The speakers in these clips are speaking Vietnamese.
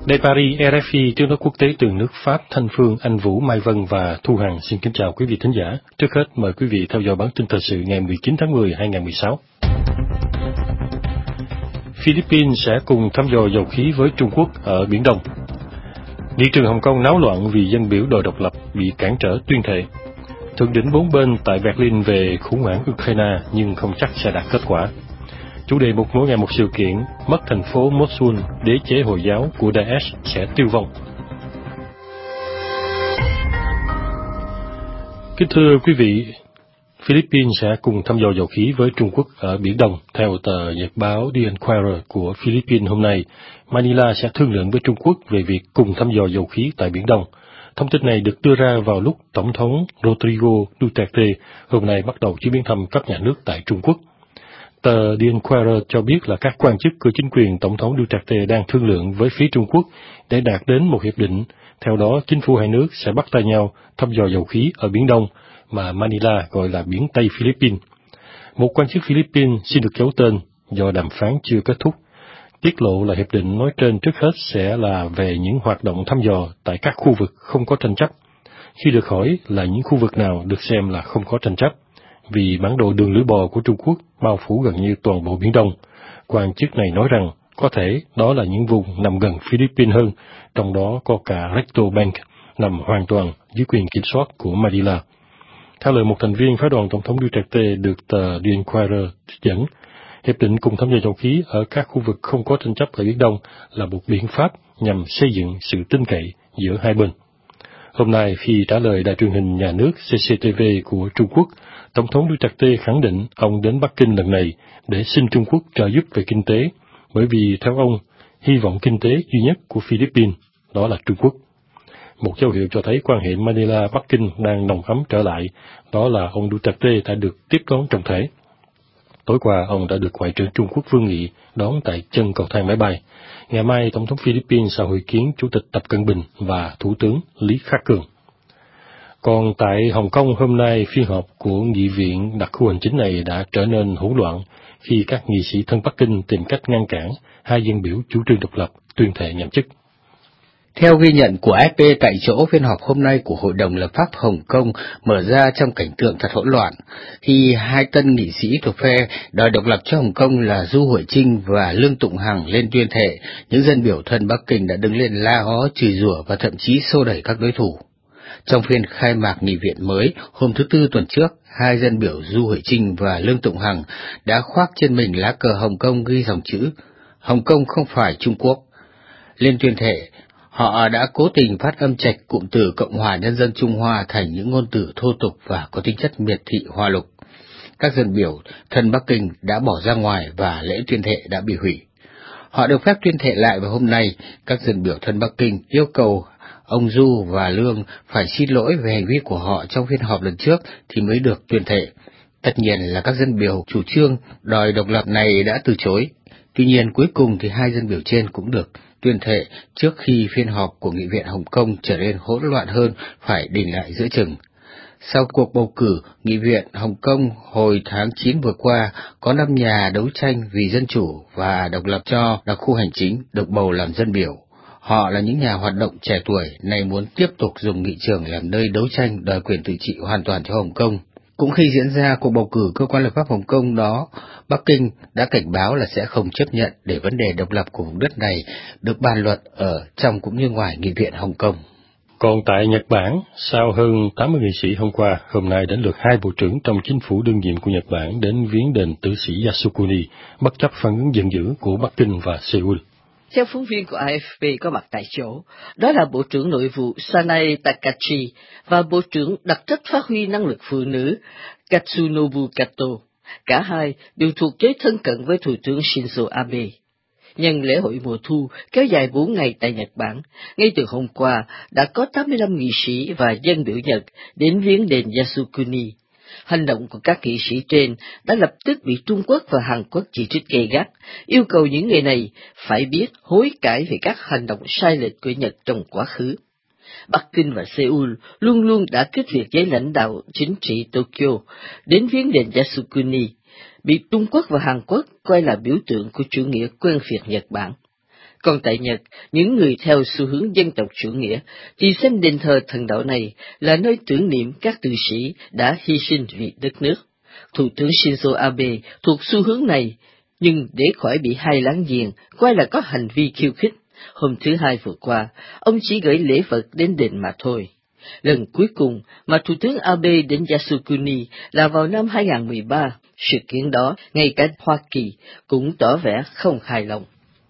Đây Paris, RFI, tiếng nói quốc tế từ nước Pháp, Thanh Phương, Anh Vũ, Mai Vân và Thu Hằng xin kính chào quý vị thính giả. Trước hết mời quý vị theo dõi bản tin thời sự ngày 19 tháng 10, 2016. Philippines sẽ cùng thăm dò dầu khí với Trung Quốc ở Biển Đông. Nghị trường Hồng Kông náo loạn vì dân biểu đòi độc lập bị cản trở tuyên thệ. Thượng đỉnh bốn bên tại Berlin về khủng hoảng Ukraine nhưng không chắc sẽ đạt kết quả. Chủ đề một mỗi ngày một sự kiện, mất thành phố Mosul, đế chế Hồi giáo của Daesh sẽ tiêu vong. Kính thưa quý vị, Philippines sẽ cùng thăm dò dầu khí với Trung Quốc ở Biển Đông. Theo tờ nhật báo The Inquirer của Philippines hôm nay, Manila sẽ thương lượng với Trung Quốc về việc cùng thăm dò dầu khí tại Biển Đông. Thông tin này được đưa ra vào lúc Tổng thống Rodrigo Duterte hôm nay bắt đầu chuyến viếng thăm cấp nhà nước tại Trung Quốc. Tờ The Inquirer cho biết là các quan chức của chính quyền Tổng thống Duterte đang thương lượng với phía Trung Quốc để đạt đến một hiệp định. Theo đó, chính phủ hai nước sẽ bắt tay nhau thăm dò dầu khí ở Biển Đông, mà Manila gọi là Biển Tây Philippines. Một quan chức Philippines xin được giấu tên do đàm phán chưa kết thúc, tiết lộ là hiệp định nói trên trước hết sẽ là về những hoạt động thăm dò tại các khu vực không có tranh chấp. Khi được hỏi là những khu vực nào được xem là không có tranh chấp, vì bản đồ đường lưỡi bò của Trung Quốc bao phủ gần như toàn bộ Biển Đông, quan chức này nói rằng có thể đó là những vùng nằm gần Philippines hơn, trong đó có cả Recto Bank nằm hoàn toàn dưới quyền kiểm soát của Manila. Theo lời một thành viên phái đoàn Tổng thống Duterte được tờ The Inquirer trích dẫn, hiệp định cùng thăm dò dầu khí ở các khu vực không có tranh chấp ở Biển Đông là một biện pháp nhằm xây dựng sự tin cậy giữa hai bên. Hôm nay, khi trả lời đài truyền hình nhà nước CCTV của Trung Quốc, Tổng thống Duterte khẳng định ông đến Bắc Kinh lần này để xin Trung Quốc trợ giúp về kinh tế, bởi vì theo ông, hy vọng kinh tế duy nhất của Philippines đó là Trung Quốc. Một dấu hiệu cho thấy quan hệ Manila-Bắc Kinh đang nồng ấm trở lại, đó là ông Duterte đã được tiếp đón trọng thể. Tối qua, ông đã được Ngoại trưởng Trung Quốc Vương Nghị đón tại chân cầu thang máy bay. Ngày mai, Tổng thống Philippines sẽ hội kiến Chủ tịch Tập Cận Bình và Thủ tướng Lý Khắc Cường. Còn tại Hồng Kông hôm nay, phiên họp của nghị viện đặc khu hành chính này đã trở nên hỗn loạn khi các nghị sĩ thân Bắc Kinh tìm cách ngăn cản hai dân biểu chủ trương độc lập tuyên thệ nhậm chức. Theo ghi nhận của AFP tại chỗ, phiên họp hôm nay của Hội đồng lập pháp Hồng Kông mở ra trong cảnh tượng thật hỗn loạn, khi hai tân nghị sĩ thuộc phe đòi độc lập cho Hồng Kông là Du Huệ Trinh và Lương Tụng Hằng lên tuyên thệ. Những dân biểu thân Bắc Kinh đã đứng lên la ó, chửi rủa và thậm chí xô đẩy các đối thủ. Trong phiên khai mạc nghị viện mới hôm thứ Tư tuần trước, hai dân biểu Du Huệ Trinh và Lương Tụng Hằng đã khoác trên mình lá cờ Hồng Kông ghi dòng chữ "Hồng Kông không phải Trung Quốc". Lên tuyên thệ, họ đã cố tình phát âm chệch cụm từ Cộng hòa Nhân dân Trung Hoa thành những ngôn từ thô tục và có tính chất miệt thị hoa lục. Các dân biểu thân Bắc Kinh đã bỏ ra ngoài và lễ tuyên thệ đã bị hủy. Họ được phép tuyên thệ lại vào hôm nay. Các dân biểu thân Bắc Kinh yêu cầu ông Du và Lương phải xin lỗi về hành vi của họ trong phiên họp lần trước thì mới được tuyên thệ. Tất nhiên là các dân biểu chủ trương đòi độc lập này đã từ chối. Tuy nhiên cuối cùng thì hai dân biểu trên cũng được tuyên thệ trước khi phiên họp của Nghị viện Hồng Kông trở nên hỗn loạn hơn phải đình lại giữa chừng. Sau cuộc bầu cử Nghị viện Hồng Kông hồi tháng 9 vừa qua, có 5 nhà đấu tranh vì dân chủ và độc lập cho đặc khu hành chính được bầu làm dân biểu. Họ là những nhà hoạt động trẻ tuổi này muốn tiếp tục dùng nghị trường làm nơi đấu tranh đòi quyền tự trị hoàn toàn cho Hồng Kông. Cũng khi diễn ra cuộc bầu cử cơ quan lập pháp Hồng Kông đó, Bắc Kinh đã cảnh báo là sẽ không chấp nhận để vấn đề độc lập của vùng đất này được bàn luận ở trong cũng như ngoài Nghị viện Hồng Kông. Còn tại Nhật Bản, sau hơn 80 nghị sĩ hôm qua, hôm nay đến lượt hai bộ trưởng trong chính phủ đương nhiệm của Nhật Bản đến viếng đền tử sĩ Yasukuni, bất chấp phản ứng giận dữ của Bắc Kinh và Seoul. Theo phóng viên của AFP có mặt tại chỗ, đó là Bộ trưởng Nội vụ Sanae Takachi và Bộ trưởng đặc trách phát huy năng lực phụ nữ Katsunobu Kato. Cả hai đều thuộc giới thân cận với Thủ tướng Shinzo Abe. Nhân lễ hội mùa thu kéo dài 4 ngày tại Nhật Bản, ngay từ hôm qua đã có 85 nghị sĩ và dân biểu Nhật đến viếng đền Yasukuni. Hành động của các nghị sĩ trên đã lập tức bị Trung Quốc và Hàn Quốc chỉ trích gay gắt, yêu cầu những người này phải biết hối cải về các hành động sai lệch của Nhật trong quá khứ. Bắc Kinh và Seoul luôn luôn đã kích liệt với lãnh đạo chính trị Tokyo đến viếng đền Yasukuni, bị Trung Quốc và Hàn Quốc coi là biểu tượng của chủ nghĩa quen Việt Nhật Bản. Còn tại Nhật, những người theo xu hướng dân tộc chủ nghĩa thì xem đền thờ thần đạo này là nơi tưởng niệm các tử sĩ đã hy sinh vì đất nước. Thủ tướng Shinzo Abe thuộc xu hướng này, nhưng để khỏi bị hai láng giềng coi là có hành vi khiêu khích, hôm thứ Hai vừa qua, ông chỉ gửi lễ vật đến đền mà thôi. Lần cuối cùng mà Thủ tướng Abe đến Yasukuni là vào năm 2013, sự kiện đó ngay cả Hoa Kỳ cũng tỏ vẻ không hài lòng.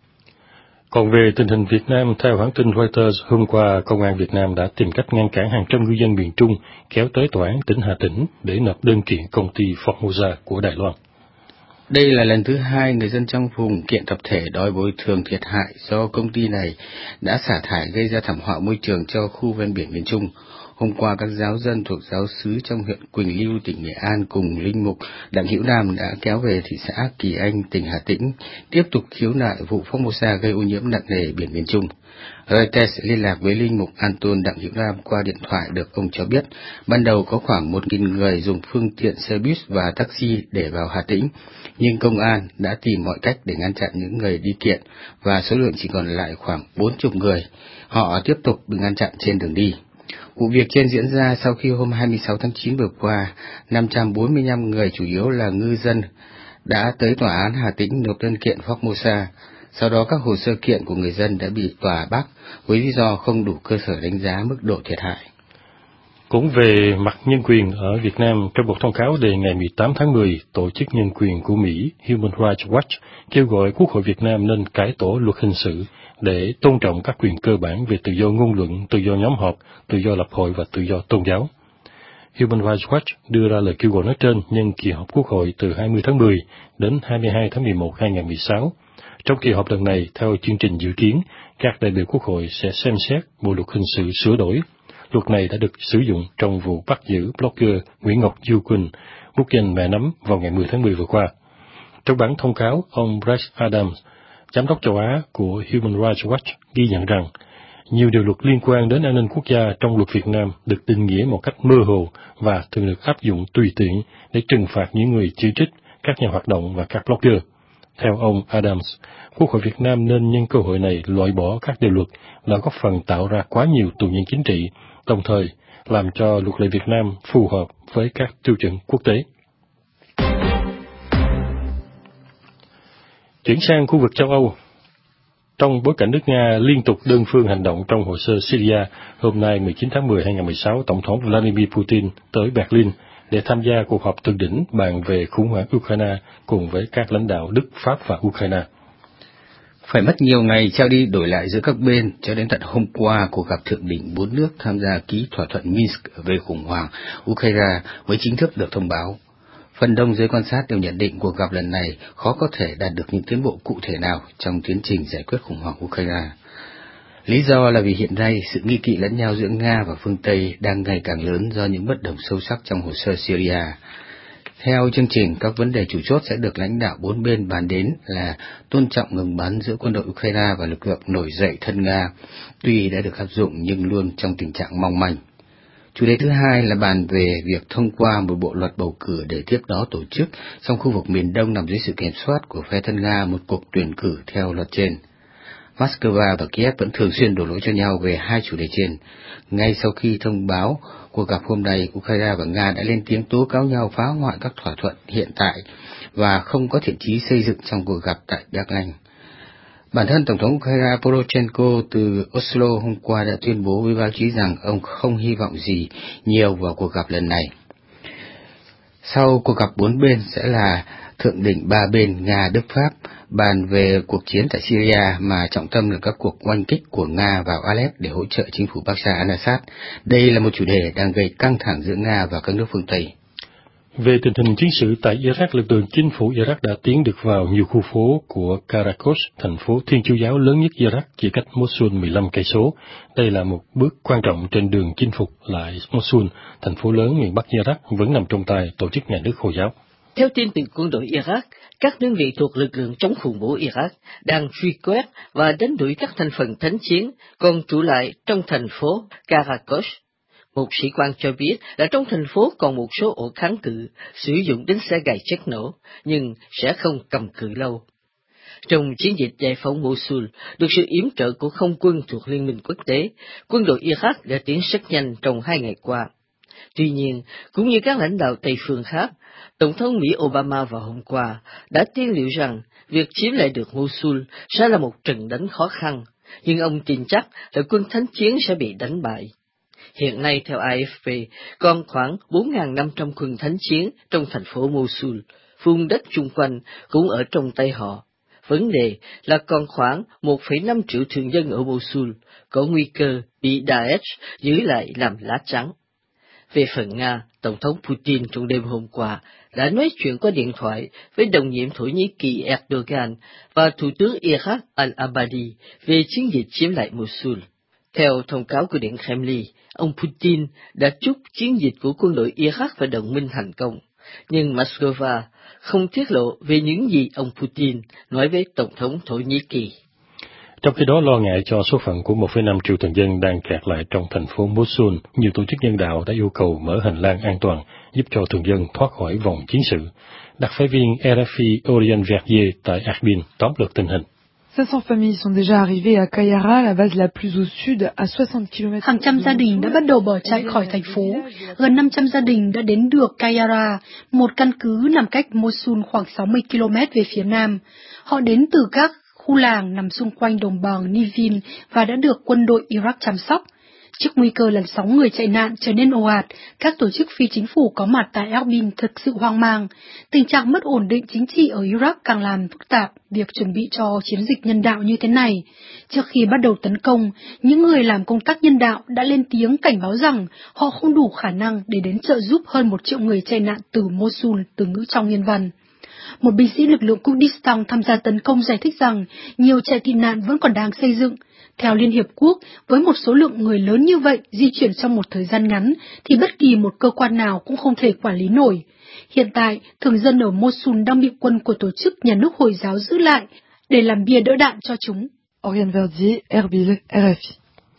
Còn về tình hình Việt Nam, theo hãng tin Reuters, hôm qua Công an Việt Nam đã tìm cách ngăn cản hàng trăm ngư dân miền Trung kéo tới tòa án tỉnh Hà Tĩnh để nộp đơn kiện công ty Formosa của Đài Loan. Đây là lần thứ hai người dân trong vùng kiện tập thể đòi bồi thường thiệt hại do công ty này đã xả thải gây ra thảm họa môi trường cho khu ven biển miền Trung. Hôm qua, các giáo dân thuộc giáo xứ trong huyện Quỳnh Lưu, tỉnh Nghệ An cùng linh mục Đặng Hữu Nam đã kéo về thị xã Kỳ Anh, tỉnh Hà Tĩnh, tiếp tục khiếu nại vụ Formosa gây ô nhiễm nặng nề biển miền Trung. Reuters liên lạc với linh mục Anton Đặng Hữu Nam qua điện thoại được ông cho biết, ban đầu có khoảng 1.000 người dùng phương tiện xe bus và taxi để vào Hà Tĩnh, nhưng công an đã tìm mọi cách để ngăn chặn những người đi kiện và số lượng chỉ còn lại khoảng 40 người. Họ tiếp tục bị ngăn chặn trên đường đi. Vụ việc trên diễn ra sau khi hôm 26 tháng 9 vừa qua, 545 người chủ yếu là ngư dân đã tới tòa án Hà Tĩnh nộp đơn kiện Formosa. Sau đó các hồ sơ kiện của người dân đã bị tòa bác với lý do không đủ cơ sở đánh giá mức độ thiệt hại. Cũng về mặt nhân quyền ở Việt Nam, trong một thông cáo đề ngày 18 tháng 10, Tổ chức Nhân quyền của Mỹ Human Rights Watch kêu gọi Quốc hội Việt Nam nên cải tổ luật hình sự để tôn trọng các quyền cơ bản về tự do ngôn luận, tự do nhóm họp, tự do lập hội và tự do tôn giáo. Human Rights Watch đưa ra lời kêu gọi nói trên nhân kỳ họp Quốc hội từ 20 tháng 10 đến 22 tháng 11 2016. Trong kỳ họp lần này, theo chương trình dự kiến, các đại biểu Quốc hội sẽ xem xét bộ luật hình sự sửa đổi. Luật này đã được sử dụng trong vụ bắt giữ blogger Nguyễn Ngọc Du Quỳnh, bút danh Mẹ Nấm vào ngày 10 tháng 10 vừa qua. Trong bản thông cáo, ông Bryce Adams, Giám đốc châu Á của Human Rights Watch, ghi nhận rằng nhiều điều luật liên quan đến an ninh quốc gia trong luật Việt Nam được định nghĩa một cách mơ hồ và thường được áp dụng tùy tiện để trừng phạt những người chỉ trích, các nhà hoạt động và các blogger. Theo ông Adams, Quốc hội Việt Nam nên nhân cơ hội này loại bỏ các điều luật đã góp phần tạo ra quá nhiều tù nhân chính trị, đồng thời làm cho luật lệ Việt Nam phù hợp với các tiêu chuẩn quốc tế. Chuyển sang khu vực châu Âu. Trong bối cảnh nước Nga liên tục đơn phương hành động trong hồ sơ Syria, hôm nay 19 tháng 10 2016, Tổng thống Vladimir Putin tới Berlin để tham gia cuộc họp thượng đỉnh bàn về khủng hoảng Ukraine cùng với các lãnh đạo Đức, Pháp và Ukraine. Phải mất nhiều ngày trao đi đổi lại giữa các bên cho đến tận hôm qua, cuộc gặp thượng đỉnh 4 nước tham gia ký thỏa thuận Minsk về khủng hoảng Ukraine mới chính thức được thông báo. Phần đông giới quan sát đều nhận định cuộc gặp lần này khó có thể đạt được những tiến bộ cụ thể nào trong tiến trình giải quyết khủng hoảng Ukraine. Lý do là vì hiện nay sự nghi kỵ lẫn nhau giữa Nga và phương Tây đang ngày càng lớn do những bất đồng sâu sắc trong hồ sơ Syria. Theo chương trình, các vấn đề chủ chốt sẽ được lãnh đạo bốn bên bàn đến là tôn trọng ngừng bắn giữa quân đội Ukraine và lực lượng nổi dậy thân Nga, tuy đã được áp dụng nhưng luôn trong tình trạng mong manh. Chủ đề thứ hai là bàn về việc thông qua một bộ luật bầu cử để tiếp đó tổ chức trong khu vực miền Đông nằm dưới sự kiểm soát của phe thân Nga một cuộc tuyển cử theo luật trên. Moscow và Kiev vẫn thường xuyên đổ lỗi cho nhau về hai chủ đề trên. Ngay sau khi thông báo cuộc gặp hôm nay, Ukraine và Nga đã lên tiếng tố cáo nhau phá hoại các thỏa thuận hiện tại và không có thiện chí xây dựng trong cuộc gặp tại Berlin. Bản thân Tổng thống Ukraine Poroshenko từ Oslo hôm qua đã tuyên bố với báo chí rằng ông không hy vọng gì nhiều vào cuộc gặp lần này. Sau cuộc gặp bốn bên sẽ là thượng đỉnh ba bên Nga, Đức, Pháp bàn về cuộc chiến tại Syria mà trọng tâm là các cuộc oanh kích của Nga vào Aleppo để hỗ trợ chính phủ Bashar al-Assad. Đây là một chủ đề đang gây căng thẳng giữa Nga và các nước phương Tây. Về tình hình chiến sự tại Iraq, lực lượng chính phủ Iraq đã tiến được vào nhiều khu phố của Karakos, thành phố Thiên Chúa giáo lớn nhất Iraq, chỉ cách Mosul 15 cây số. Đây là một bước quan trọng trên đường chinh phục lại Mosul, thành phố lớn miền Bắc Iraq vẫn nằm trong tay tổ chức nhà nước Hồi giáo. Theo tin từ quân đội Iraq, các đơn vị thuộc lực lượng chống khủng bố Iraq đang truy quét và đánh đuổi các thành phần thánh chiến còn trụ lại trong thành phố Karakos. Một sĩ quan cho biết là trong thành phố còn một số ổ kháng cự sử dụng đến xe gài chất nổ, nhưng sẽ không cầm cự lâu. Trong chiến dịch giải phóng Mosul, được sự yểm trợ của không quân thuộc Liên minh quốc tế, quân đội Iraq đã tiến rất nhanh trong 2 ngày qua. Tuy nhiên, cũng như các lãnh đạo Tây phương khác, Tổng thống Mỹ Obama vào hôm qua đã tiên liệu rằng việc chiếm lại được Mosul sẽ là một trận đánh khó khăn, nhưng ông tin chắc là quân thánh chiến sẽ bị đánh bại. Hiện nay, theo AFP, còn khoảng 4.500 quân thánh chiến trong thành phố Mosul, vùng đất chung quanh cũng ở trong tay họ. Vấn đề là còn khoảng 1,5 triệu thường dân ở Mosul có nguy cơ bị Daesh giữ lại làm lá chắn. Về phần Nga, Tổng thống Putin trong đêm hôm qua đã nói chuyện qua điện thoại với đồng nhiệm Thổ Nhĩ Kỳ Erdogan và Thủ tướng Iraq al-Abadi về chiến dịch chiếm lại Mosul. Theo thông cáo của Điện Kremlin, ông Putin đã chúc chiến dịch của quân đội Iraq và đồng minh thành công, nhưng Moscow không tiết lộ về những gì ông Putin nói với Tổng thống Thổ Nhĩ Kỳ. Trong khi đó, lo ngại cho số phận của 1,5 triệu thường dân đang kẹt lại trong thành phố Mosul, nhiều tổ chức nhân đạo đã yêu cầu mở hành lang an toàn, giúp cho thường dân thoát khỏi vòng chiến sự. Đặc phái viên RFI Orion Verdier tại Erbil tóm lược tình hình. 500 familles sont déjà arrivées à Kayara, la base la plus au sud, à 60 km. Hàng trăm gia đình đã bắt đầu bỏ chạy khỏi thành phố. Gần 500 gia đình đã đến được Kayara, một căn cứ nằm cách Mosul khoảng 60 km về phía nam. Họ đến từ các khu làng nằm xung quanh đồng bằng Nivin và đã được quân đội Iraq chăm sóc. Trước nguy cơ làn sóng người chạy nạn trở nên ồ ạt, các tổ chức phi chính phủ có mặt tại Erbil thực sự hoang mang. Tình trạng mất ổn định chính trị ở Iraq càng làm phức tạp việc chuẩn bị cho chiến dịch nhân đạo như thế này. Trước khi bắt đầu tấn công, những người làm công tác nhân đạo đã lên tiếng cảnh báo rằng họ không đủ khả năng để đến trợ giúp hơn 1 triệu người chạy nạn từ Mosul, từ ngữ trong nguyên văn. Một binh sĩ lực lượng Kurdistan tham gia tấn công giải thích rằng nhiều trại tị nạn vẫn còn đang xây dựng. Theo Liên Hiệp Quốc, với một số lượng người lớn như vậy di chuyển trong một thời gian ngắn, thì bất kỳ một cơ quan nào cũng không thể quản lý nổi. Hiện tại, thường dân ở Mosul đang bị quân của tổ chức nhà nước Hồi giáo giữ lại để làm bia đỡ đạn cho chúng. Orion Verdier, Erbil, RFI.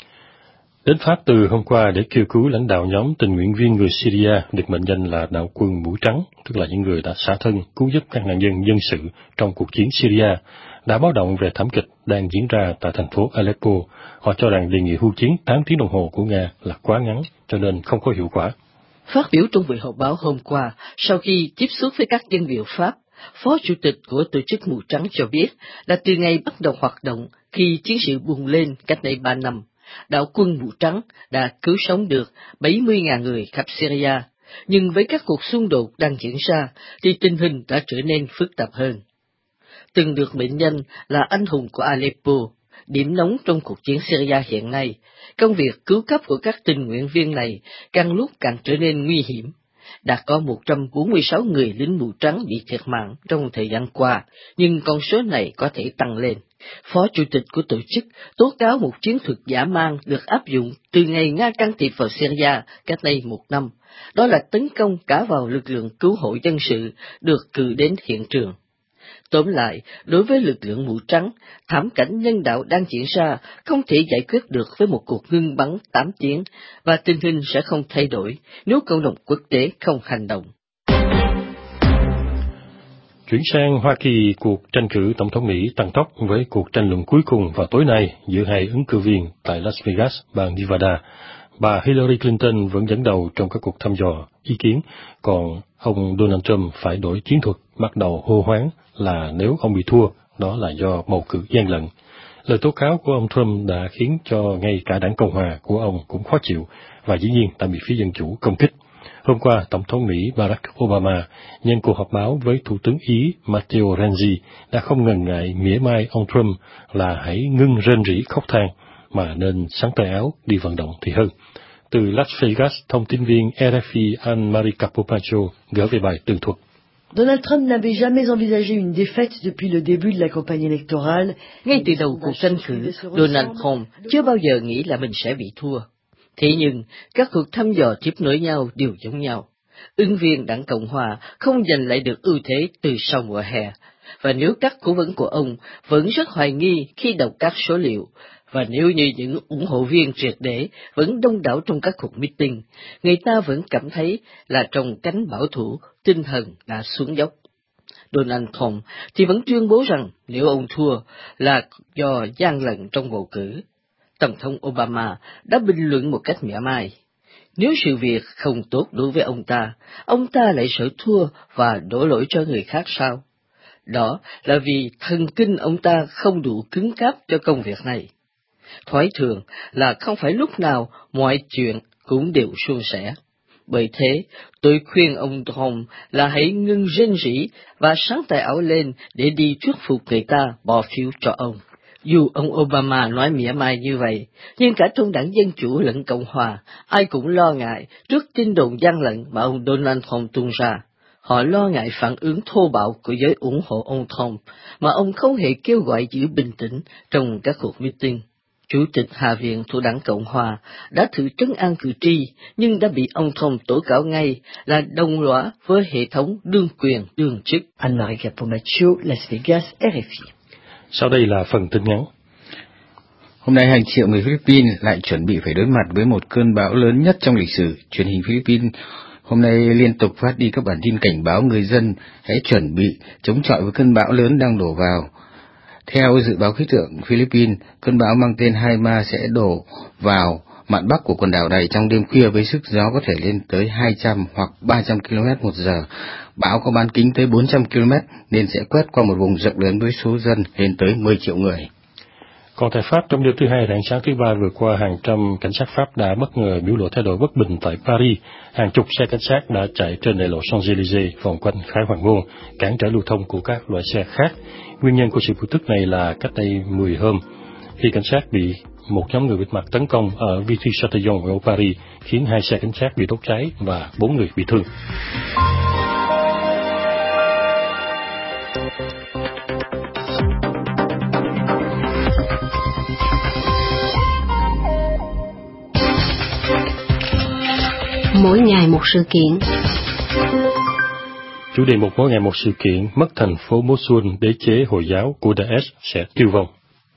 Đến Pháp từ hôm qua để kêu cứu lãnh đạo nhóm tình nguyện viên người Syria được mệnh danh là đạo quân mũ trắng, tức là những người đã xả thân cứu giúp các nạn nhân dân sự trong cuộc chiến Syria, đã báo động về thảm kịch đang diễn ra tại thành phố Aleppo. Họ cho rằng đề nghị hưu chiến 8 tiếng đồng hồ của Nga là quá ngắn, cho nên không có hiệu quả. Phát biểu trong buổi họp báo hôm qua, sau khi tiếp xúc với các dân biểu Pháp, Phó Chủ tịch của tổ chức mũ trắng cho biết là từ ngày bắt đầu hoạt động khi chiến sự bùng lên cách đây 3 năm, đạo quân mũ trắng đã cứu sống được 70.000 người khắp Syria, nhưng với các cuộc xung đột đang diễn ra thì tình hình đã trở nên phức tạp hơn. Từng được mệnh danh là anh hùng của Aleppo, điểm nóng trong cuộc chiến Syria hiện nay, công việc cứu cấp của các tình nguyện viên này càng lúc càng trở nên nguy hiểm. Đã có 146 người lính mũ trắng bị thiệt mạng trong thời gian qua, nhưng con số này có thể tăng lên. Phó Chủ tịch của tổ chức tố cáo một chiến thuật dã man được áp dụng từ ngày Nga can thiệp vào Syria cách đây 1 năm, đó là tấn công cả vào lực lượng cứu hộ dân sự được cử đến hiện trường. Tóm lại, đối với lực lượng mũ trắng, thảm cảnh nhân đạo đang diễn ra không thể giải quyết được với một cuộc ngưng bắn 8 tiếng, và tình hình sẽ không thay đổi nếu cộng đồng quốc tế không hành động. Chuyển sang Hoa Kỳ, cuộc tranh cử tổng thống Mỹ tăng tốc với cuộc tranh luận cuối cùng vào tối nay giữa hai ứng cử viên tại Las Vegas, bang Nevada. Bà Hillary Clinton vẫn dẫn đầu trong các cuộc thăm dò ý kiến, còn ông Donald Trump phải đổi chiến thuật, bắt đầu hô hoán là nếu ông bị thua, đó là do bầu cử gian lận. Lời tố cáo của ông Trump đã khiến cho ngay cả đảng Cộng hòa của ông cũng khó chịu, và dĩ nhiên đã bị phía Dân Chủ công kích. Hôm qua, Tổng thống Mỹ Barack Obama nhân cuộc họp báo với Thủ tướng Ý Matteo Renzi đã không ngần ngại mỉa mai ông Trump là hãy ngưng rên rỉ khóc than, mà nên xắn tay áo đi vận động thì hơn. Từ Las Vegas, thông tin viên RFI Anne-Marie Capopacho gửi về bài tường thuật. Donald Trump n'avait jamais envisagé une défaite depuis le début de la campagne électorale. Ngay từ đầu cuộc tranh cử, Donald Trump chưa bao giờ nghĩ là mình sẽ bị thua. Thế nhưng, các cuộc thăm dò tiếp nối nhau đều giống nhau. Ứng viên đảng Cộng hòa không giành lại được ưu thế từ sau mùa hè, và nếu các cố vấn của ông vẫn rất hoài nghi khi đọc các số liệu, và nếu như những ủng hộ viên triệt để vẫn đông đảo trong các cuộc meeting, người ta vẫn cảm thấy là trong cánh bảo thủ, tinh thần đã xuống dốc. Donald Trump thì vẫn tuyên bố rằng nếu ông thua là do gian lận trong bầu cử. Tổng thống Obama đã bình luận một cách mỉa mai. Nếu sự việc không tốt đối với ông ta lại sợ thua và đổ lỗi cho người khác sao? Đó là vì thần kinh ông ta không đủ cứng cáp cho công việc này. Thoái thường là không phải lúc nào mọi chuyện cũng đều suôn sẻ. Bởi thế, tôi khuyên ông Trump là hãy ngưng rên rỉ và sáng tay áo lên để đi thuyết phục người ta bỏ phiếu cho ông. Dù ông Obama nói mỉa mai như vậy, nhưng cả trong đảng Dân Chủ lẫn Cộng Hòa, ai cũng lo ngại trước tin đồn gian lận mà ông Donald Trump tung ra. Họ lo ngại phản ứng thô bạo của giới ủng hộ ông Trump, mà ông không hề kêu gọi giữ bình tĩnh trong các cuộc meeting. Chủ tịch Hạ viện thuộc đảng Cộng Hòa đã thử trấn an cử tri, nhưng đã bị ông Trump tố cáo ngay là đồng lõa với hệ thống đương quyền đương chức. Anne-Marie Capomaccio, Las Vegas, RFI. Sau đây là phần tin ngắn. Hôm nay hàng triệu người Philippines lại chuẩn bị phải đối mặt với một cơn bão lớn nhất trong lịch sử. Truyền hình Philippines hôm nay liên tục phát đi các bản tin cảnh báo người dân hãy chuẩn bị chống chọi với cơn bão lớn đang đổ vào. Theo dự báo khí tượng Philippines, cơn bão mang tên Haima sẽ đổ vào mạn bắc của quần đảo này trong đêm khuya với sức gió có thể lên tới 200 hoặc 300 km/h. Bão có bán kính tới 400 km nên sẽ quét qua một vùng rộng lớn với số dân lên tới 10 triệu người. Còn tại Pháp, trong đêm thứ Hai rạng sáng thứ Ba vừa qua, hàng trăm cảnh sát Pháp đã bất ngờ biểu lộ thái độ bất bình tại Paris. Hàng chục xe cảnh sát đã chạy trên đại lộ Champs-Élysées vòng quanh Khải Hoàng Môn, cản trở lưu thông của các loại xe khác. Nguyên nhân của sự vụ tức này là cách đây 10 hôm, khi cảnh sát bị một nhóm người bịt mặt tấn công ở Vitry-Châtillon ở Paris, khiến 2 xe cảnh sát bị đốt cháy và 4 người bị thương. Mỗi ngày một sự kiện. Chủ đề một mỗi ngày một sự kiện, mất thành phố Mosul, đế chế Hồi giáo của Daesh sẽ tiêu vong.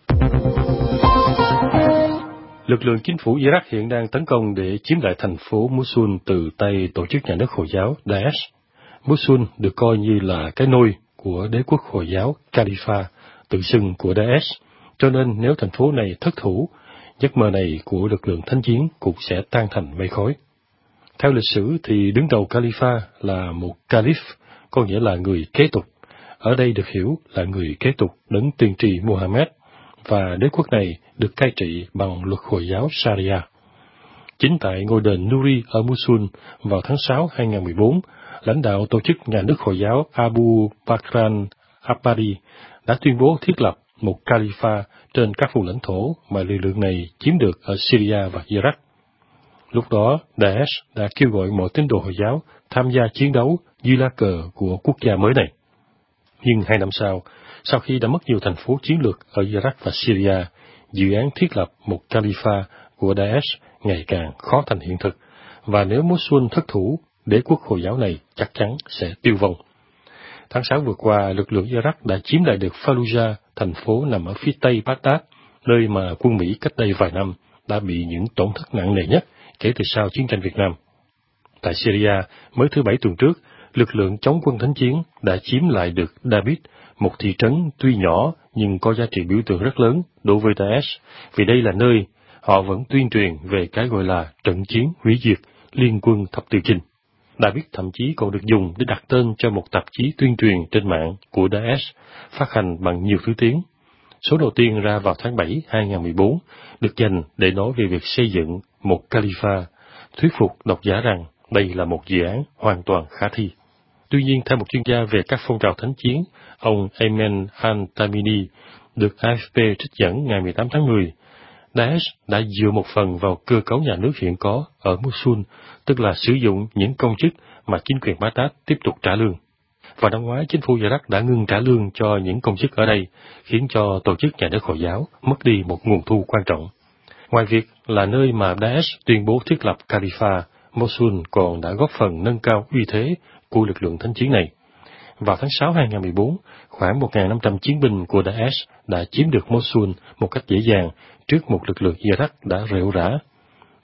Lực lượng chính phủ Iraq hiện đang tấn công để chiếm lại thành phố Mosul từ tay tổ chức nhà nước Hồi giáo Daesh. Mosul được coi như là cái nôi của đế quốc Hồi giáo Khalifa tự xưng của Daesh, cho nên nếu thành phố này thất thủ, giấc mơ này của lực lượng thánh chiến cũng sẽ tan thành mây khói. Theo lịch sử thì đứng đầu Khalifa là một Caliph, có nghĩa là người kế tục. Ở đây được hiểu là người kế tục đấng tiên tri Muhammad, và đế quốc này được cai trị bằng luật Hồi giáo Sharia. Chính tại ngôi đền Nuri ở Mosul vào tháng 6 2014, lãnh đạo tổ chức nhà nước Hồi giáo Abu Bakr al-Abbadi đã tuyên bố thiết lập một Khalifa trên các vùng lãnh thổ mà lực lượng này chiếm được ở Syria và Iraq. Lúc đó, Daesh đã kêu gọi mọi tín đồ Hồi giáo tham gia chiến đấu dưới lá cờ của quốc gia mới này. Nhưng 2 năm sau khi đã mất nhiều thành phố chiến lược ở Iraq và Syria, dự án thiết lập một Khalifa của Daesh ngày càng khó thành hiện thực, và nếu Mosul thất thủ, đế quốc Hồi giáo này chắc chắn sẽ tiêu vong. Tháng 6 vừa qua, lực lượng Iraq đã chiếm lại được Fallujah, thành phố nằm ở phía tây Baghdad, nơi mà quân Mỹ cách đây vài năm đã bị những tổn thất nặng nề nhất kể từ sau chiến tranh Việt Nam. Tại Syria, mới thứ Bảy tuần trước, lực lượng chống quân thánh chiến đã chiếm lại được Dabiq, một thị trấn tuy nhỏ nhưng có giá trị biểu tượng rất lớn đối với Daesh, vì đây là nơi họ vẫn tuyên truyền về cái gọi là trận chiến hủy diệt liên quân thập tự chinh. Dabiq thậm chí còn được dùng để đặt tên cho một tạp chí tuyên truyền trên mạng của Daesh, phát hành bằng nhiều thứ tiếng. Số đầu tiên ra vào tháng 7 2014 được dành để nói về việc xây dựng một Khalifa, thuyết phục độc giả rằng đây là một dự án hoàn toàn khả thi. Tuy nhiên, theo một chuyên gia về các phong trào thánh chiến, ông Ayman al-Tamimi, được AFP trích dẫn ngày 18 tháng 10, Daesh đã dựa một phần vào cơ cấu nhà nước hiện có ở Mosul, tức là sử dụng những công chức mà chính quyền Baghdad tiếp tục trả lương. Và năm ngoái, chính phủ Iraq đã ngừng trả lương cho những công chức ở đây, khiến cho tổ chức nhà nước Hồi giáo mất đi một nguồn thu quan trọng. Ngoài việc là nơi mà Daesh tuyên bố thiết lập Khalifa, Mosul còn đã góp phần nâng cao uy thế của lực lượng thánh chiến này. Vào tháng 6 2014, khoảng 1.500 chiến binh của Daesh đã chiếm được Mosul một cách dễ dàng trước một lực lượng Iraq đã rệu rã.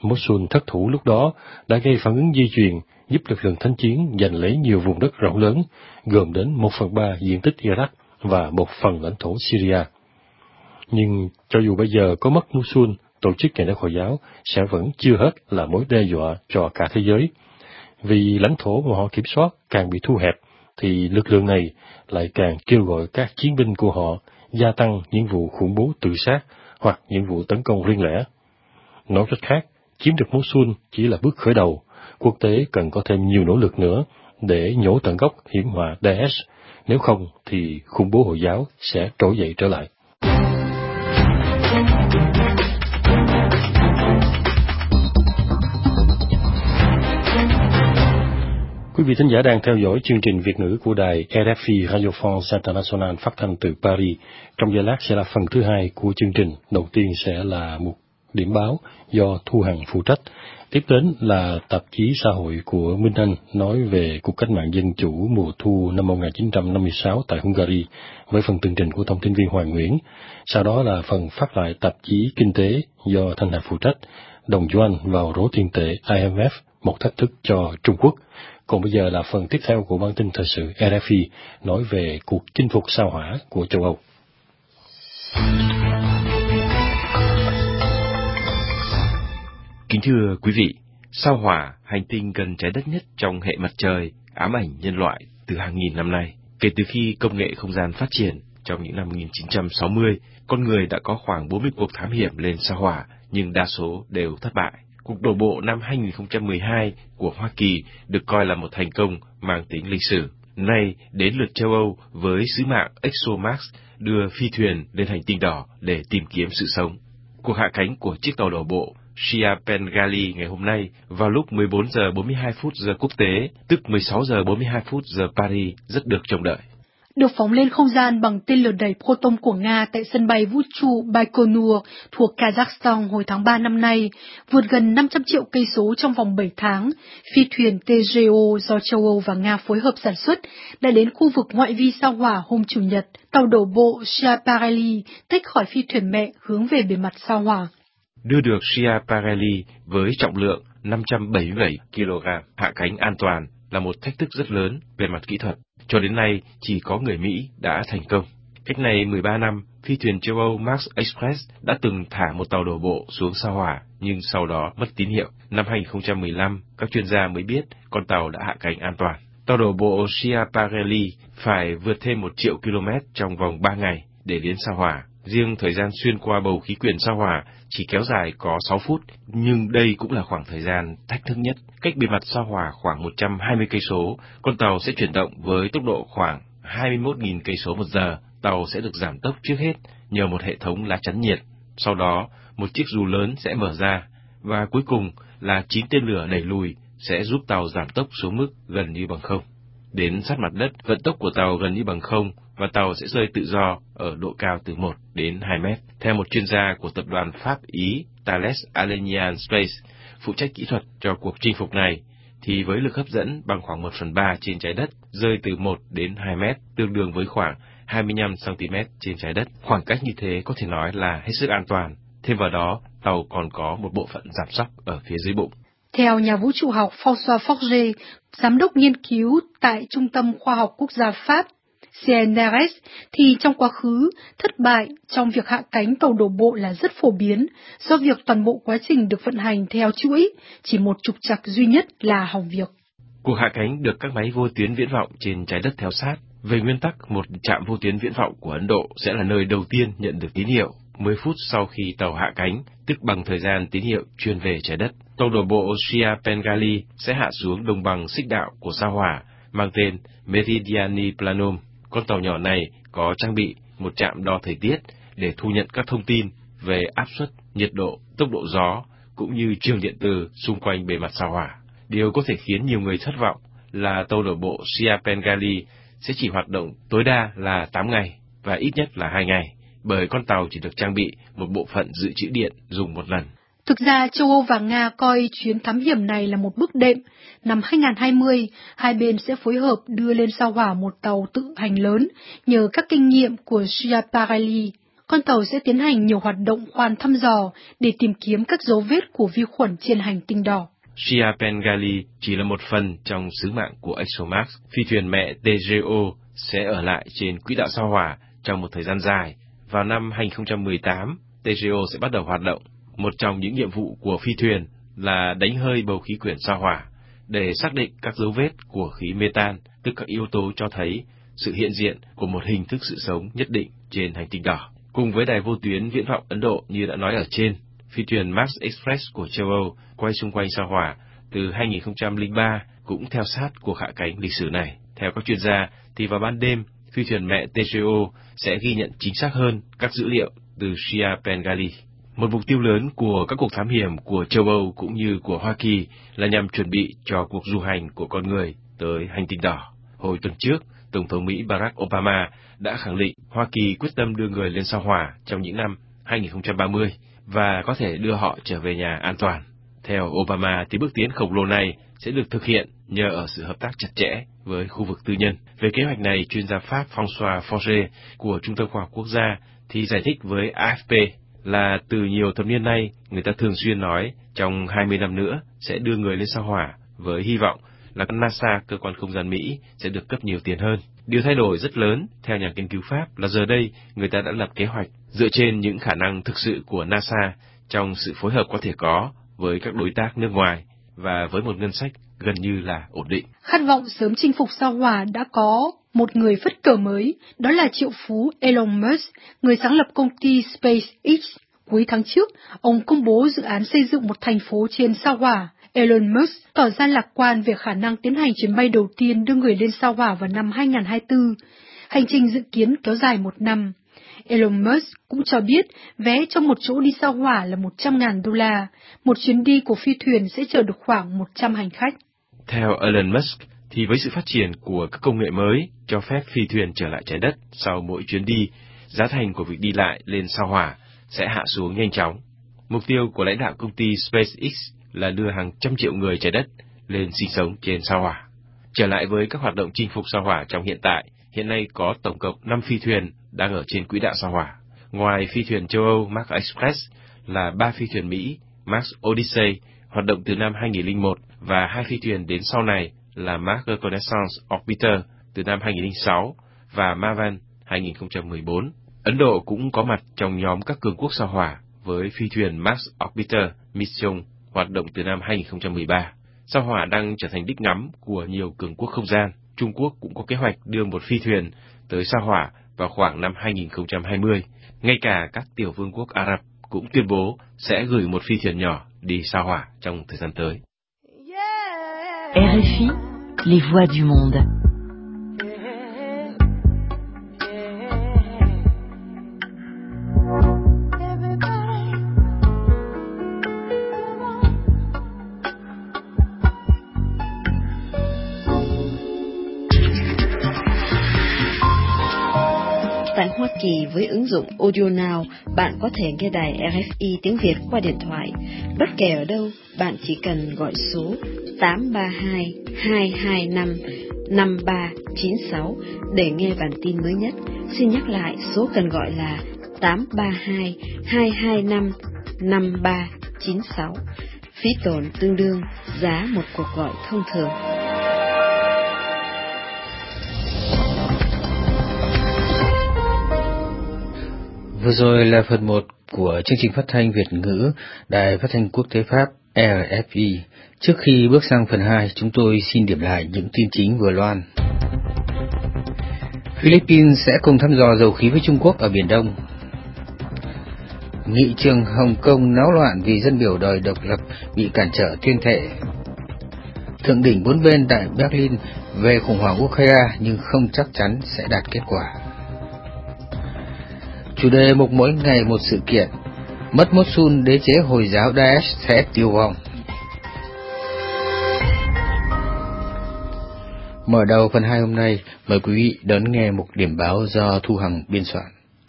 Mosul thất thủ lúc đó đã gây phản ứng dây chuyền, giúp lực lượng thánh chiến giành lấy nhiều vùng đất rộng lớn, gồm đến 1/3 diện tích Iraq và một phần lãnh thổ Syria. Nhưng cho dù bây giờ có mất Mosul, tổ chức Nhà nước Hồi giáo sẽ vẫn chưa hết là mối đe dọa cho cả thế giới. Vì lãnh thổ mà họ kiểm soát càng bị thu hẹp, thì lực lượng này lại càng kêu gọi các chiến binh của họ gia tăng những vụ khủng bố tự sát hoặc những vụ tấn công riêng lẻ. Nói cách khác, chiếm được Mosul chỉ là bước khởi đầu, quốc tế cần có thêm nhiều nỗ lực nữa để nhổ tận gốc hiểm họa Daesh, nếu không thì khủng bố Hồi giáo sẽ trỗi dậy trở lại. Quý vị thính giả đang theo dõi chương trình Việt ngữ của đài RFI Radio France International phát thanh từ Paris. Trong giây lát sẽ là phần thứ hai của chương trình. Đầu tiên sẽ là một điểm báo do Thu Hằng phụ trách. Tiếp đến là tạp chí xã hội của Minh Anh nói về cuộc cách mạng dân chủ mùa thu năm 1956 tại Hungary với phần tường trình của thông tin viên Hoàng Nguyễn. Sau đó là phần phát lại tạp chí Kinh tế do Thanh Hà phụ trách. Đồng Yuan vào rổ tiền tệ IMF, một thách thức cho Trung Quốc. Còn bây giờ là phần tiếp theo của bản tin thời sự RFI nói về cuộc chinh phục sao Hỏa của châu Âu. Kính thưa quý vị, sao Hỏa, hành tinh gần trái đất nhất trong hệ mặt trời, ám ảnh nhân loại từ hàng nghìn năm nay. Kể từ khi công nghệ không gian phát triển trong những năm 1960, con người đã có khoảng 40 cuộc thám hiểm lên sao Hỏa, nhưng đa số đều thất bại. Cuộc đổ bộ năm 2012 của Hoa Kỳ được coi là một thành công mang tính lịch sử. Nay đến lượt châu Âu với sứ mạng ExoMars đưa phi thuyền lên hành tinh đỏ để tìm kiếm sự sống. Cuộc hạ cánh của chiếc tàu đổ bộ Shia Pengali ngày hôm nay vào lúc 14 giờ 42 phút giờ quốc tế, tức 16 giờ 42 phút giờ Paris rất được trông đợi. Được phóng lên không gian bằng tên lửa đẩy Proton của Nga tại sân bay vũ trụ Baikonur thuộc Kazakhstan hồi tháng 3 năm nay, vượt gần 500 triệu cây số trong vòng 7 tháng, phi thuyền TGO do châu Âu và Nga phối hợp sản xuất đã đến khu vực ngoại vi sao Hỏa hôm Chủ nhật. Tàu đổ bộ Schiaparelli tách khỏi phi thuyền mẹ hướng về bề mặt sao Hỏa. Đưa được Schiaparelli với trọng lượng 577 kg hạ cánh an toàn là một thách thức rất lớn về mặt kỹ thuật. Cho đến nay, chỉ có người Mỹ đã thành công. Cách này 13 năm, phi thuyền châu Âu Mars Express đã từng thả một tàu đổ bộ xuống sao Hỏa, nhưng sau đó mất tín hiệu. Năm 2015, các chuyên gia mới biết con tàu đã hạ cánh an toàn. Tàu đổ bộ Schiaparelli phải vượt thêm 1 triệu km trong vòng 3 ngày để đến sao Hỏa. Riêng thời gian xuyên qua bầu khí quyển sao Hỏa chỉ kéo dài có 6 phút, nhưng đây cũng là khoảng thời gian thách thức nhất. Cách bề mặt sao Hỏa khoảng 120 cây số, con tàu sẽ chuyển động với tốc độ khoảng 21.000 cây số một giờ. Tàu sẽ được giảm tốc trước hết nhờ một hệ thống lá chắn nhiệt. Sau đó, một chiếc dù lớn sẽ mở ra, và cuối cùng là 9 tên lửa đẩy lùi sẽ giúp tàu giảm tốc xuống mức gần như bằng không. Đến sát mặt đất, vận tốc của tàu gần như bằng không, và tàu sẽ rơi tự do ở độ cao từ 1 đến 2 mét. Theo một chuyên gia của tập đoàn Pháp-Ý Thales Alenia Space, phụ trách kỹ thuật cho cuộc chinh phục này, thì với lực hấp dẫn bằng khoảng 1/3 trên trái đất, rơi từ 1 đến 2 mét, tương đương với khoảng 25 cm trên trái đất. Khoảng cách như thế có thể nói là hết sức an toàn. Thêm vào đó, tàu còn có một bộ phận giảm sóc ở phía dưới bụng. Theo nhà vũ trụ học François Forger, giám đốc nghiên cứu tại Trung tâm Khoa học Quốc gia Pháp, CNRS, thì trong quá khứ, thất bại trong việc hạ cánh tàu đổ bộ là rất phổ biến, do việc toàn bộ quá trình được vận hành theo chuỗi, chỉ một trục trặc duy nhất là hỏng việc. Cuộc hạ cánh được các máy vô tuyến viễn vọng trên trái đất theo sát. Về nguyên tắc, một trạm vô tuyến viễn vọng của Ấn Độ sẽ là nơi đầu tiên nhận được tín hiệu 10 phút sau khi tàu hạ cánh, tức bằng thời gian tín hiệu truyền về trái đất. Tàu đổ bộ Shia Pengali sẽ hạ xuống đồng bằng xích đạo của sao Hỏa, mang tên Meridiani Planum. Con tàu nhỏ này có trang bị một trạm đo thời tiết để thu nhận các thông tin về áp suất, nhiệt độ, tốc độ gió, cũng như trường điện từ xung quanh bề mặt sao Hỏa. Điều có thể khiến nhiều người thất vọng là tàu đổ bộ Shia Pengali sẽ chỉ hoạt động tối đa là 8 ngày và ít nhất là 2 ngày, bởi con tàu chỉ được trang bị một bộ phận dự trữ điện dùng một lần. Thực ra, châu Âu và Nga coi chuyến thám hiểm này là một bước đệm. Năm 2020, hai bên sẽ phối hợp đưa lên sao Hỏa một tàu tự hành lớn nhờ các kinh nghiệm của Schiaparelli. con tàu sẽ tiến hành nhiều hoạt động khoan thăm dò để tìm kiếm các dấu vết của vi khuẩn trên hành tinh đỏ. Shia Pengali chỉ là một phần trong sứ mạng của ExoMars. Phi thuyền mẹ TGO sẽ ở lại trên quỹ đạo sao Hỏa trong một thời gian dài. Vào năm 2018, TGO sẽ bắt đầu hoạt động. Một trong những nhiệm vụ của phi thuyền là đánh hơi bầu khí quyển sao Hỏa để xác định các dấu vết của khí metan, tức các yếu tố cho thấy sự hiện diện của một hình thức sự sống nhất định trên hành tinh đỏ. Cùng với đài vô tuyến viễn vọng Ấn Độ như đã nói ở trên, phi thuyền Mars Express của châu Âu quay xung quanh sao Hỏa từ 2003 cũng theo sát cuộc hạ cánh lịch sử này. Theo các chuyên gia, thì vào ban đêm, phi thuyền mẹ TGO sẽ ghi nhận chính xác hơn các dữ liệu từ Shia Pengali. Một mục tiêu lớn của các cuộc thám hiểm của châu Âu cũng như của Hoa Kỳ là nhằm chuẩn bị cho cuộc du hành của con người tới hành tinh đỏ. Hồi tuần trước, Tổng thống Mỹ Barack Obama đã khẳng định Hoa Kỳ quyết tâm đưa người lên sao Hỏa trong những năm 2030 và có thể đưa họ trở về nhà an toàn. Theo Obama thì bước tiến khổng lồ này sẽ được thực hiện nhờ ở sự hợp tác chặt chẽ với khu vực tư nhân. Về kế hoạch này, chuyên gia Pháp François Forger của Trung tâm Khoa học Quốc gia thì giải thích với AFP là từ nhiều thập niên nay, người ta thường xuyên nói trong 20 năm nữa sẽ đưa người lên sao Hỏa với hy vọng là NASA, cơ quan không gian Mỹ, sẽ được cấp nhiều tiền hơn. Điều thay đổi rất lớn, theo nhà nghiên cứu Pháp, là giờ đây người ta đã lập kế hoạch dựa trên những khả năng thực sự của NASA trong sự phối hợp có thể có với các đối tác nước ngoài và với một ngân sách gần như là ổn định. Khát vọng sớm chinh phục sao Hỏa đã có một người phất cờ mới, đó là triệu phú Elon Musk, người sáng lập công ty SpaceX. Cuối tháng trước, ông công bố dự án xây dựng một thành phố trên sao Hỏa. Elon Musk tỏ ra lạc quan về khả năng tiến hành chuyến bay đầu tiên đưa người lên sao Hỏa vào năm 2024. Hành trình dự kiến kéo dài 1 năm. Elon Musk cũng cho biết vé cho một chỗ đi sao Hỏa là $100.000. Một chuyến đi của phi thuyền sẽ chở được khoảng 100 hành khách. Theo Elon Musk, thì với sự phát triển của các công nghệ mới cho phép phi thuyền trở lại trái đất sau mỗi chuyến đi, giá thành của việc đi lại lên sao Hỏa sẽ hạ xuống nhanh chóng. Mục tiêu của lãnh đạo công ty SpaceX là đưa hàng trăm triệu người trái đất lên sinh sống trên sao Hỏa. Trở lại với các hoạt động chinh phục sao Hỏa trong hiện nay có tổng cộng 5 phi thuyền đang ở trên quỹ đạo sao Hỏa. Ngoài phi thuyền châu Âu Mars Express là 3 phi thuyền Mỹ Mars Odyssey hoạt động từ năm 2001 và 2 phi thuyền đến sau này là Mars Reconnaissance Orbiter từ năm 2006 và Maven 2014. Ấn Độ cũng có mặt trong nhóm các cường quốc sao Hỏa với phi thuyền Mars Orbiter Mission hoạt động từ năm 2013. Sao Hỏa đang trở thành đích ngắm của nhiều cường quốc không gian. Trung Quốc cũng có kế hoạch đưa một phi thuyền tới sao Hỏa vào khoảng năm 2020. Ngay cả các tiểu vương quốc Ả Rập cũng tuyên bố sẽ gửi một phi thuyền nhỏ đi sao Hỏa trong thời gian tới. RFI, les voix du monde. Tại Hoa Kỳ, với ứng dụng Audio Now, bạn có thể nghe đài RFI tiếng Việt qua điện thoại. Bất kể ở đâu, bạn chỉ cần gọi số 832-225-5396 để nghe bản tin mới nhất. Xin nhắc lại, số cần gọi là 832-225-5396. Phí tổn tương đương giá một cuộc gọi thông thường. Vừa rồi là phần 1 của chương trình phát thanh Việt ngữ Đài Phát thanh Quốc tế Pháp RFI. Trước khi bước sang phần 2, chúng tôi xin điểm lại những tin chính vừa loan. Philippines sẽ cùng thăm dò dầu khí với Trung Quốc ở Biển Đông. Nghị trường Hồng Kông náo loạn vì dân biểu đòi độc lập bị cản trở tuyên thệ. Thượng đỉnh 4 bên tại Berlin về khủng hoảng Ukraine nhưng không chắc chắn sẽ đạt kết quả. Chủ đề mục mỗi ngày một sự kiện. Mất Mosul, đế chế Hồi giáo Daesh sẽ tiêu vong. Mở đầu phần 2 hôm nay, mời quý vị đón nghe mục điểm báo do Thu Hằng biên soạn.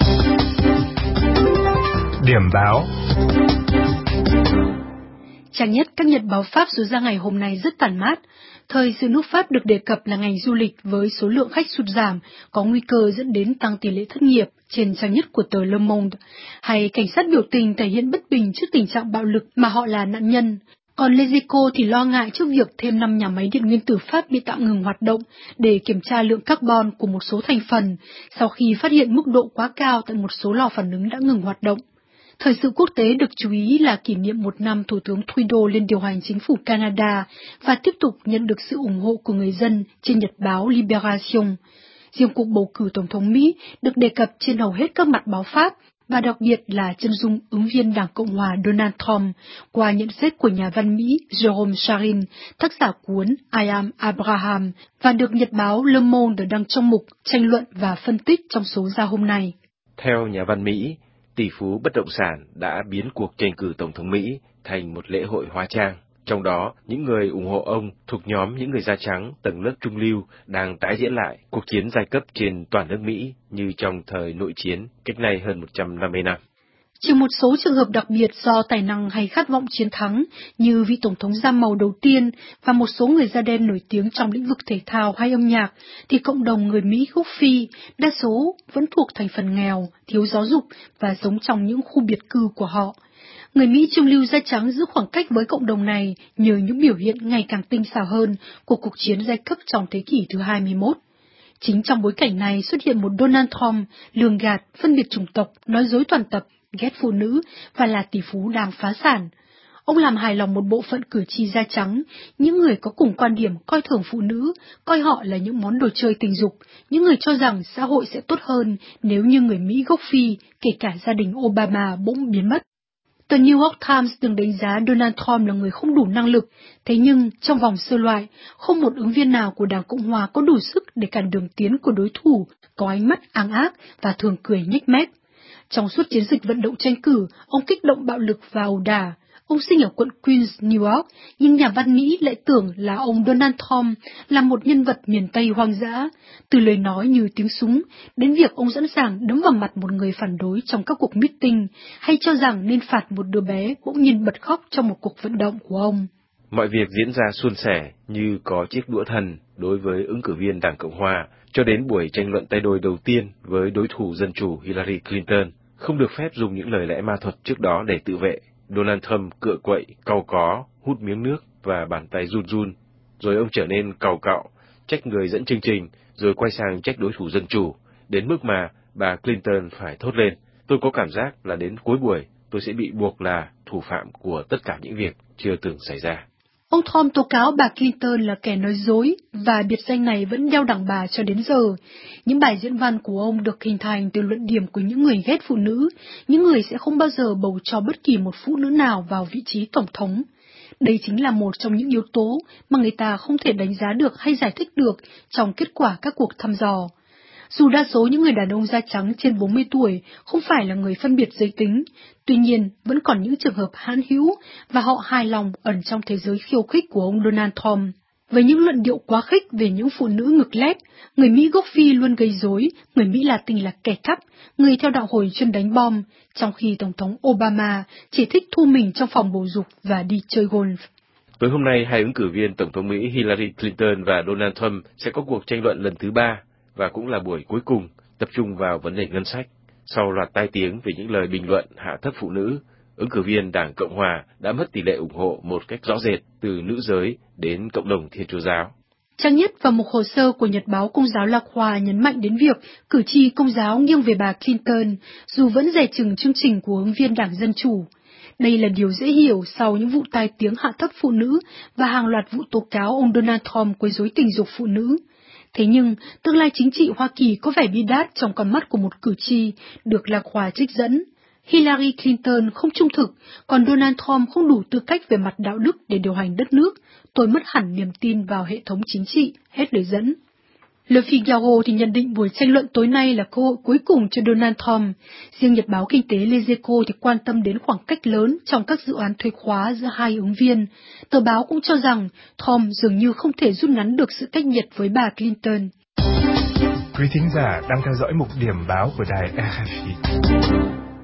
Điểm báo. Trang nhất các nhật báo Pháp số ra ngày hôm nay rất tản mát. Thời sự nước Pháp được đề cập là ngành du lịch với số lượng khách sụt giảm, có nguy cơ dẫn đến tăng tỷ lệ thất nghiệp trên trang nhất của tờ Le Monde, hay cảnh sát biểu tình thể hiện bất bình trước tình trạng bạo lực mà họ là nạn nhân. Còn Les Echos thì lo ngại trước việc thêm 5 nhà máy điện nguyên tử Pháp bị tạm ngừng hoạt động để kiểm tra lượng carbon của một số thành phần, sau khi phát hiện mức độ quá cao tại một số lò phản ứng đã ngừng hoạt động. Thời sự quốc tế được chú ý là kỷ niệm 1 năm Thủ tướng Trudeau lên điều hành chính phủ Canada và tiếp tục nhận được sự ủng hộ của người dân trên nhật báo Libération. Riêng cuộc bầu cử Tổng thống Mỹ được đề cập trên hầu hết các mặt báo Pháp, và đặc biệt là chân dung ứng viên Đảng Cộng hòa Donald Trump, qua nhận xét của nhà văn Mỹ Jerome Sharin, tác giả cuốn I Am Abraham, và được nhật báo Le Monde đăng trong mục tranh luận và phân tích trong số ra hôm nay. Theo nhà văn Mỹ, tỷ phú bất động sản đã biến cuộc tranh cử Tổng thống Mỹ thành một lễ hội hóa trang. Trong đó, những người ủng hộ ông thuộc nhóm những người da trắng, tầng lớp trung lưu đang tái diễn lại cuộc chiến giai cấp trên toàn nước Mỹ như trong thời nội chiến cách nay hơn 150 năm. Trừ một số trường hợp đặc biệt do tài năng hay khát vọng chiến thắng, như vị tổng thống da màu đầu tiên và một số người da đen nổi tiếng trong lĩnh vực thể thao hay âm nhạc, thì cộng đồng người Mỹ gốc Phi đa số vẫn thuộc thành phần nghèo, thiếu giáo dục và sống trong những khu biệt cư của họ. Người Mỹ trung lưu da trắng giữ khoảng cách với cộng đồng này nhờ những biểu hiện ngày càng tinh xảo hơn của cuộc chiến giai cấp trong thế kỷ thứ 21. Chính trong bối cảnh này xuất hiện một Donald Trump lường gạt, phân biệt chủng tộc, nói dối toàn tập, ghét phụ nữ và là tỷ phú đang phá sản. Ông làm hài lòng một bộ phận cử tri da trắng, những người có cùng quan điểm coi thường phụ nữ, coi họ là những món đồ chơi tình dục, những người cho rằng xã hội sẽ tốt hơn nếu như người Mỹ gốc Phi, kể cả gia đình Obama, bỗng biến mất. Tờ New York Times từng đánh giá Donald Trump là người không đủ năng lực, thế nhưng trong vòng sơ loại, không một ứng viên nào của Đảng Cộng hòa có đủ sức để cản đường tiến của đối thủ, có ánh mắt áng ác và thường cười nhếch mép. Trong suốt chiến dịch vận động tranh cử, ông kích động bạo lực và ẩu đả. Ông sinh ở quận Queens, New York, nhưng nhà văn Mỹ lại tưởng là ông Donald Trump là một nhân vật miền Tây hoang dã, từ lời nói như tiếng súng, đến việc ông sẵn sàng đấm vào mặt một người phản đối trong các cuộc meeting, hay cho rằng nên phạt một đứa bé bỗng nhiên bật khóc trong một cuộc vận động của ông. Mọi việc diễn ra suôn sẻ như có chiếc đũa thần đối với ứng cử viên Đảng Cộng hòa, cho đến buổi tranh luận tay đôi đầu tiên với đối thủ dân chủ Hillary Clinton. Không được phép dùng những lời lẽ ma thuật trước đó để tự vệ. Donald Trump cựa quậy, cau có, hút miếng nước và bàn tay run run. Rồi ông trở nên càu cạo, trách người dẫn chương trình, rồi quay sang trách đối thủ dân chủ, đến mức mà bà Clinton phải thốt lên: "Tôi có cảm giác là đến cuối buổi tôi sẽ bị buộc là thủ phạm của tất cả những việc chưa từng xảy ra." Ông Trump tố cáo bà Clinton là kẻ nói dối, và biệt danh này vẫn đeo đẳng bà cho đến giờ. Những bài diễn văn của ông được hình thành từ luận điểm của những người ghét phụ nữ, những người sẽ không bao giờ bầu cho bất kỳ một phụ nữ nào vào vị trí tổng thống. Đây chính là một trong những yếu tố mà người ta không thể đánh giá được hay giải thích được trong kết quả các cuộc thăm dò. Dù đa số những người đàn ông da trắng trên 40 tuổi không phải là người phân biệt giới tính, tuy nhiên vẫn còn những trường hợp hãn hữu và họ hài lòng ẩn trong thế giới khiêu khích của ông Donald Trump. Với những luận điệu quá khích về những phụ nữ ngực lép, người Mỹ gốc Phi luôn gây rối, người Mỹ Latin là kẻ cắp, người theo đạo Hồi chuyên đánh bom, trong khi Tổng thống Obama chỉ thích thu mình trong phòng bầu dục và đi chơi golf. Tối hôm nay, hai ứng cử viên Tổng thống Mỹ Hillary Clinton và Donald Trump sẽ có cuộc tranh luận lần thứ 3, và cũng là buổi cuối cùng tập trung vào vấn đề ngân sách. Sau loạt tai tiếng về những lời bình luận hạ thấp phụ nữ, ứng cử viên Đảng Cộng hòa đã mất tỷ lệ ủng hộ một cách rõ rệt từ nữ giới đến cộng đồng Thiên Chúa giáo. Trang nhất và một hồ sơ của Nhật báo Công giáo La Croix nhấn mạnh đến việc cử tri Công giáo nghiêng về bà Clinton, dù vẫn dè chừng chương trình của ứng viên Đảng Dân Chủ. Đây là điều dễ hiểu sau những vụ tai tiếng hạ thấp phụ nữ và hàng loạt vụ tố cáo ông Donald Trump quấy rối tình dục phụ nữ. Thế nhưng, tương lai chính trị Hoa Kỳ có vẻ bi đát trong con mắt của một cử tri, được La Croix trích dẫn. Hillary Clinton không trung thực, còn Donald Trump không đủ tư cách về mặt đạo đức để điều hành đất nước. Tôi mất hẳn niềm tin vào hệ thống chính trị, hết lời dẫn. Le Figaro thì nhận định buổi tranh luận tối nay là cơ hội cuối cùng cho Donald Trump. Riêng nhật báo kinh tế Les Echos thì quan tâm đến khoảng cách lớn trong các dự án thuế khóa giữa hai ứng viên. Tờ báo cũng cho rằng Trump dường như không thể rút ngắn được sự cách biệt với bà Clinton. Quý thính giả đang theo dõi mục điểm báo của đài RFI.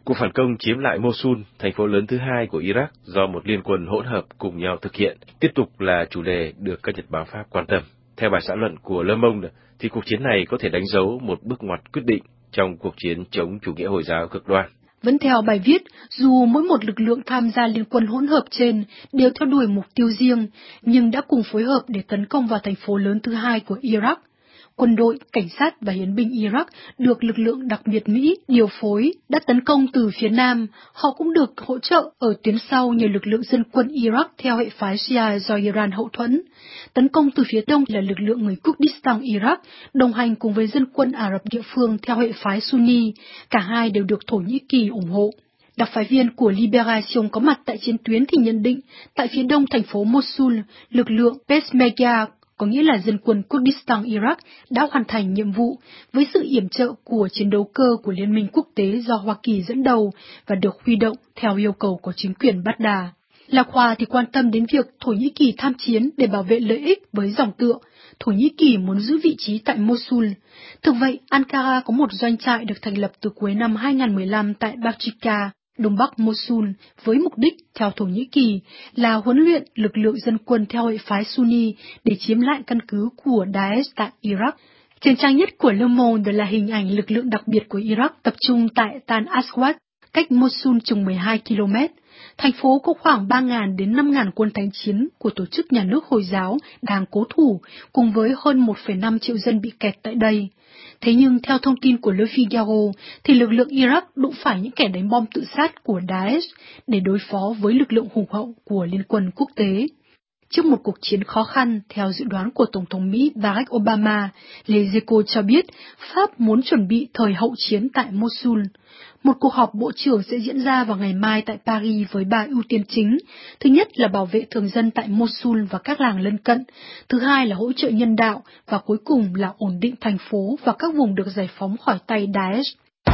Cuộc phản công chiếm lại Mosul, thành phố lớn thứ hai của Iraq do một liên quân hỗn hợp cùng nhau thực hiện, tiếp tục là chủ đề được các nhật báo Pháp quan tâm. Theo bài xã luận của Le Monde, thì cuộc chiến này có thể đánh dấu một bước ngoặt quyết định trong cuộc chiến chống chủ nghĩa Hồi giáo cực đoan. Vẫn theo bài viết, dù mỗi một lực lượng tham gia liên quân hỗn hợp trên đều theo đuổi mục tiêu riêng, nhưng đã cùng phối hợp để tấn công vào thành phố lớn thứ hai của Iraq. Quân đội, cảnh sát và hiến binh Iraq được lực lượng đặc biệt Mỹ điều phối đã tấn công từ phía Nam. Họ cũng được hỗ trợ ở tuyến sau nhờ lực lượng dân quân Iraq theo hệ phái Shia do Iran hậu thuẫn. Tấn công từ phía Đông là lực lượng người Kurdistan Iraq, đồng hành cùng với dân quân Ả Rập địa phương theo hệ phái Sunni. Cả hai đều được Thổ Nhĩ Kỳ ủng hộ. Đặc phái viên của Liberation có mặt tại chiến tuyến thì nhận định, tại phía đông thành phố Mosul, lực lượng Peshmerga, có nghĩa là dân quân Kurdistan Iraq, đã hoàn thành nhiệm vụ với sự yểm trợ của chiến đấu cơ của Liên minh quốc tế do Hoa Kỳ dẫn đầu và được huy động theo yêu cầu của chính quyền Baghdad. Lạc Hòa thì quan tâm đến việc Thổ Nhĩ Kỳ tham chiến để bảo vệ lợi ích với dòng tựa. Thổ Nhĩ Kỳ muốn giữ vị trí tại Mosul. Thực vậy, Ankara có một doanh trại được thành lập từ cuối năm 2015 tại Bakhchika, đông bắc Mosul, với mục đích, theo Thổ Nhĩ Kỳ, là huấn luyện lực lượng dân quân theo hệ phái Sunni để chiếm lại căn cứ của Daesh tại Iraq. Trên trang nhất của Le Monde là hình ảnh lực lượng đặc biệt của Iraq tập trung tại Tal Aswad, cách Mosul chừng 12 km. Thành phố có khoảng 3.000 đến 5.000 quân thánh chiến của tổ chức nhà nước Hồi giáo đang cố thủ, cùng với hơn 1,5 triệu dân bị kẹt tại đây. Thế nhưng theo thông tin của Le Figaro, thì lực lượng Iraq đụng phải những kẻ đánh bom tự sát của Daesh để đối phó với lực lượng hùng hậu của Liên quân quốc tế. Trước một cuộc chiến khó khăn, theo dự đoán của Tổng thống Mỹ Barack Obama, Les Echos cho biết Pháp muốn chuẩn bị thời hậu chiến tại Mosul. Một cuộc họp bộ trưởng sẽ diễn ra vào ngày mai tại Paris với 3 ưu tiên chính. Thứ nhất là bảo vệ thường dân tại Mosul và các làng lân cận. Thứ hai là hỗ trợ nhân đạo. Và cuối cùng là ổn định thành phố và các vùng được giải phóng khỏi tay Daesh.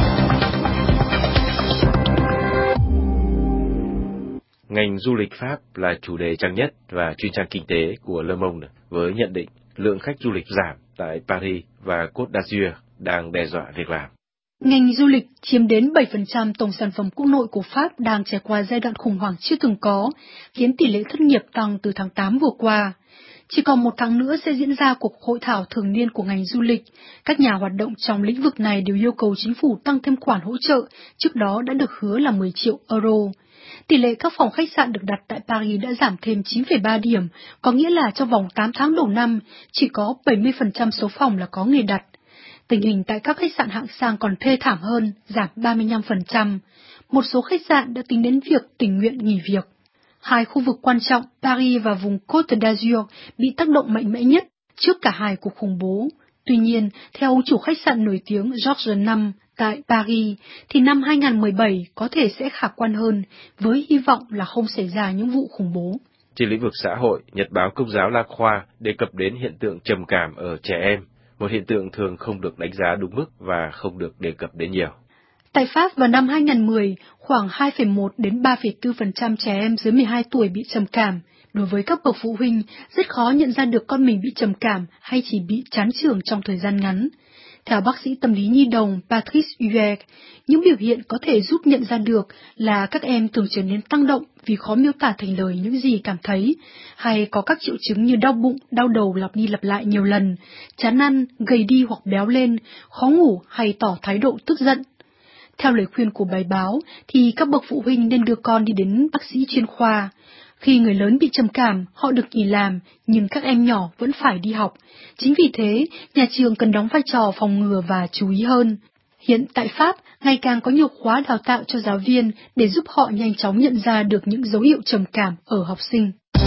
Ngành du lịch Pháp là chủ đề trang nhất và chuyên trang kinh tế của Le Monde với nhận định lượng khách du lịch giảm tại Paris và Côte d'Azur đang đe dọa việc làm. Ngành du lịch chiếm đến 7% tổng sản phẩm quốc nội của Pháp đang trải qua giai đoạn khủng hoảng chưa từng có, khiến tỷ lệ thất nghiệp tăng từ tháng 8 vừa qua. Chỉ còn một tháng nữa sẽ diễn ra cuộc hội thảo thường niên của ngành du lịch. Các nhà hoạt động trong lĩnh vực này đều yêu cầu chính phủ tăng thêm khoản hỗ trợ, trước đó đã được hứa là 10 triệu euro. Tỷ lệ các phòng khách sạn được đặt tại Paris đã giảm thêm 9,3 điểm, có nghĩa là trong vòng 8 tháng đầu năm, chỉ có 70% số phòng là có người đặt. Tình hình tại các khách sạn hạng sang còn thê thảm hơn, giảm 35%. Một số khách sạn đã tính đến việc tình nguyện nghỉ việc. Hai khu vực quan trọng, Paris và vùng Côte d'Azur, bị tác động mạnh mẽ nhất trước cả hai cuộc khủng bố. Tuy nhiên, theo chủ khách sạn nổi tiếng Georges V tại Paris, thì năm 2017 có thể sẽ khả quan hơn, với hy vọng là không xảy ra những vụ khủng bố. Trên lĩnh vực xã hội, nhật báo Công giáo La Croix đề cập đến hiện tượng trầm cảm ở trẻ em, một hiện tượng thường không được đánh giá đúng mức và không được đề cập đến nhiều. Tại Pháp vào năm 2010, khoảng 2,1 đến 3,4% trẻ em dưới 12 tuổi bị trầm cảm. Đối với các bậc phụ huynh, rất khó nhận ra được con mình bị trầm cảm hay chỉ bị chán chường trong thời gian ngắn. Theo bác sĩ tâm lý nhi đồng Patrice Huet, những biểu hiện có thể giúp nhận ra được là các em thường trở nên tăng động vì khó miêu tả thành lời những gì cảm thấy, hay có các triệu chứng như đau bụng, đau đầu lặp đi lặp lại nhiều lần, chán ăn, gầy đi hoặc béo lên, khó ngủ hay tỏ thái độ tức giận. Theo lời khuyên của bài báo, thì các bậc phụ huynh nên đưa con đi đến bác sĩ chuyên khoa. Khi người lớn bị trầm cảm, họ được nghỉ làm, nhưng các em nhỏ vẫn phải đi học. Chính vì thế, nhà trường cần đóng vai trò phòng ngừa và chú ý hơn. Hiện tại Pháp, ngày càng có nhiều khóa đào tạo cho giáo viên để giúp họ nhanh chóng nhận ra được những dấu hiệu trầm cảm ở học sinh.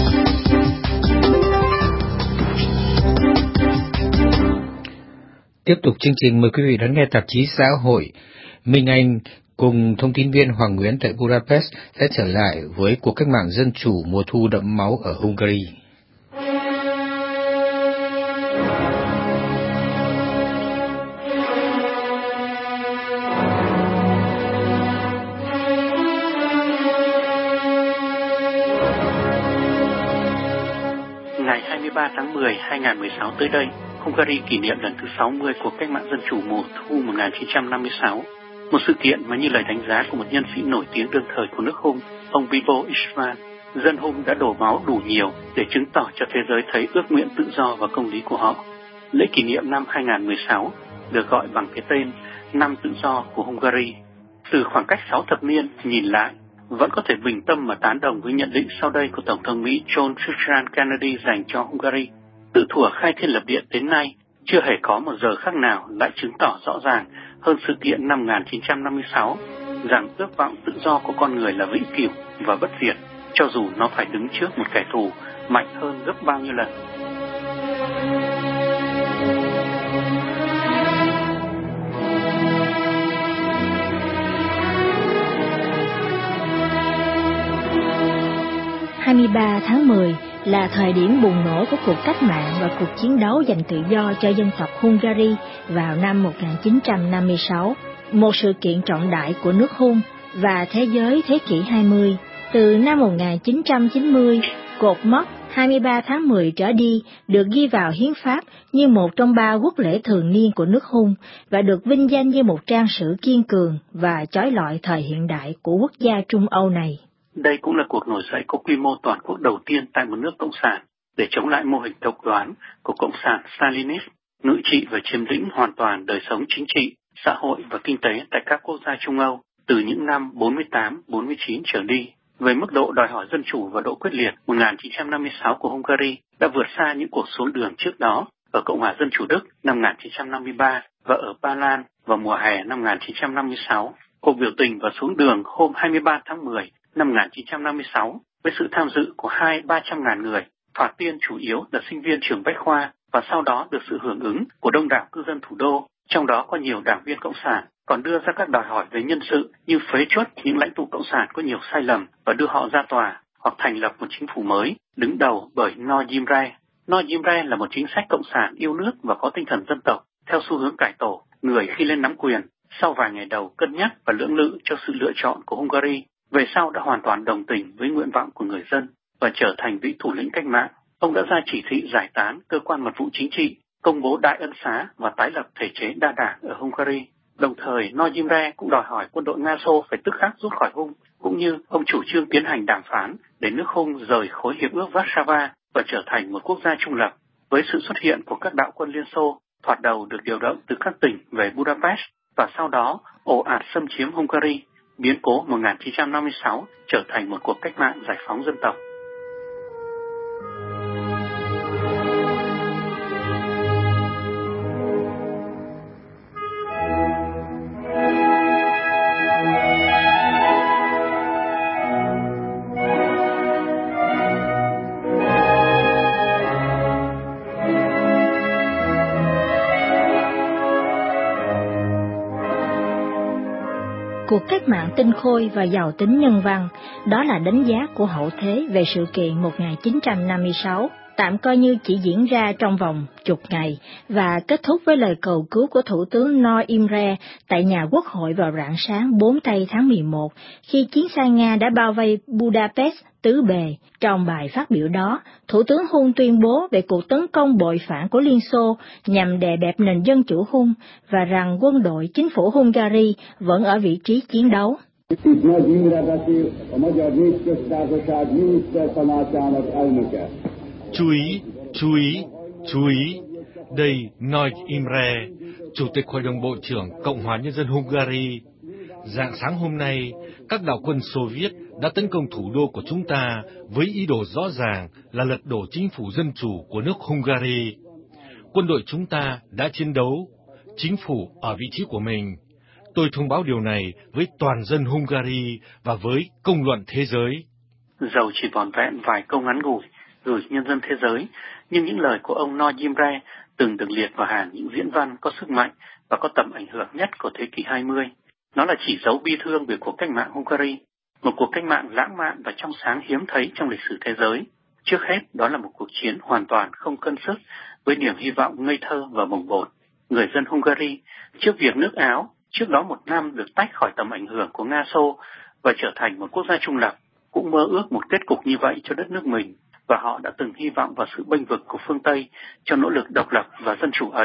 Tiếp tục chương trình, mời quý vị đón nghe tạp chí Xã hội. Minh Anh cùng thông tin viên Hoàng Nguyễn tại Budapest sẽ trở lại với cuộc cách mạng dân chủ mùa thu đẫm máu ở Hungary. Ngày 23 tháng 10, 2016 tới đây, Hungary kỷ niệm lần thứ 60 cuộc cách mạng dân chủ mùa thu 1956. Một sự kiện mà như lời đánh giá của một nhân sĩ nổi tiếng đương thời của nước Hung, ông Bibo Ishvan, dân Hung đã đổ máu đủ nhiều để chứng tỏ cho thế giới thấy ước nguyện tự do và công lý của họ. Lễ kỷ niệm năm 2016 được gọi bằng cái tên Năm Tự do của Hungary. Từ khoảng cách 6 thập niên nhìn lại, vẫn có thể bình tâm mà tán đồng với nhận định sau đây của Tổng thống Mỹ John Fitzgerald Kennedy dành cho Hungary. Tự thuở khai thiên lập địa đến nay, chưa hề có một giờ khắc nào lại chứng tỏ rõ ràng hơn sự kiện năm 1956 rằng ước vọng tự do của con người là vĩnh cửu và bất diệt, cho dù nó phải đứng trước một kẻ thù mạnh hơn gấp bao nhiêu lần. Ngày 23 tháng 10 là thời điểm bùng nổ của cuộc cách mạng và cuộc chiến đấu giành tự do cho dân tộc Hungary vào năm 1956, một sự kiện trọng đại của nước Hun và thế giới thế kỷ 20. Từ năm 1990, cột mốc 23 tháng 10 trở đi được ghi vào hiến pháp như một trong 3 quốc lễ thường niên của nước Hun và được vinh danh như một trang sử kiên cường và chói lọi thời hiện đại của quốc gia Trung Âu này. Đây cũng là cuộc nổi dậy có quy mô toàn quốc đầu tiên tại một nước cộng sản để chống lại mô hình độc đoán của cộng sản Stalinist, ngự trị và chiếm lĩnh hoàn toàn đời sống chính trị, xã hội và kinh tế tại các quốc gia Trung Âu từ những năm 48-49 trở đi. Về mức độ đòi hỏi dân chủ và độ quyết liệt, 1956 của Hungary đã vượt xa những cuộc xuống đường trước đó ở Cộng hòa Dân chủ Đức năm 1953 và ở Ba Lan vào mùa hè năm 1956. Cuộc biểu tình và xuống đường hôm 23 tháng 10 năm 1956 với sự tham dự của 200-300 ngàn người, thoạt tiên chủ yếu là sinh viên trường Bách Khoa và sau đó được sự hưởng ứng của đông đảo cư dân thủ đô, trong đó có nhiều đảng viên cộng sản, còn đưa ra các đòi hỏi về nhân sự như phế truất những lãnh tụ cộng sản có nhiều sai lầm và đưa họ ra tòa, hoặc thành lập một chính phủ mới đứng đầu bởi Noam Chomsky. Noam Chomsky là một chính sách cộng sản yêu nước và có tinh thần dân tộc, theo xu hướng cải tổ người khi lên nắm quyền. Sau vài ngày đầu cân nhắc và lưỡng lự cho sự lựa chọn của Hungary, về sau đã hoàn toàn đồng tình với nguyện vọng của người dân và trở thành vị thủ lĩnh cách mạng. Ông đã ra chỉ thị giải tán cơ quan mật vụ chính trị, công bố đại ân xá và tái lập thể chế đa đảng ở Hungary. Đồng thời, Noam Chomsky cũng đòi hỏi quân đội Nga Xô phải tức khắc rút khỏi Hung, cũng như ông chủ trương tiến hành đàm phán để nước Hung rời khối hiệp ước Warsaw và trở thành một quốc gia trung lập. Với sự xuất hiện của các đạo quân Liên Xô, thoạt đầu được điều động từ các tỉnh về Budapest và sau đó ồ ạt xâm chiếm Hungary, biến cố 1956 trở thành một cuộc cách mạng giải phóng dân tộc. Cuộc cách mạng tinh khôi và giàu tính nhân văn, đó là đánh giá của hậu thế về sự kiện 1956, tạm coi như chỉ diễn ra trong vòng chục ngày và kết thúc với lời cầu cứu của Thủ tướng Noam Chomsky tại nhà Quốc hội vào rạng sáng 4 tây tháng 11, khi chiến xa Nga đã bao vây Budapest tứ bề. Trong bài phát biểu đó, Thủ tướng Hun tuyên bố về cuộc tấn công bội phản của Liên Xô nhằm đè bẹp nền dân chủ Hun và rằng quân đội chính phủ Hungary vẫn ở vị trí chiến đấu. Chú ý, đây Noam Chomsky, Chủ tịch Hội đồng Bộ trưởng Cộng hòa Nhân dân Hungary. Rạng sáng hôm nay, các đạo quân Xô Viết đã tấn công thủ đô của chúng ta với ý đồ rõ ràng là lật đổ chính phủ dân chủ của nước Hungary. Quân đội chúng ta đã chiến đấu, chính phủ ở vị trí của mình. Tôi thông báo điều này với toàn dân Hungary và với công luận thế giới. Dầu chỉ vỏn vẹn vài câu ngắn ngủi gửi nhân dân thế giới, nhưng những lời của ông Noam Chomsky từng được liệt vào hàng những diễn văn có sức mạnh và có tầm ảnh hưởng nhất của thế kỷ 20. Nó là chỉ dấu bi thương về cuộc cách mạng Hungary, một cuộc cách mạng lãng mạn và trong sáng hiếm thấy trong lịch sử thế giới. Trước hết, đó là một cuộc chiến hoàn toàn không cân sức với niềm hy vọng ngây thơ và bồng bột. Người dân Hungary, trước việc nước Áo, trước đó một năm được tách khỏi tầm ảnh hưởng của Nga Xô và trở thành một quốc gia trung lập, cũng mơ ước một kết cục như vậy cho đất nước mình, và họ đã từng hy vọng vào sự bênh vực của phương Tây cho nỗ lực độc lập và dân chủ ấy.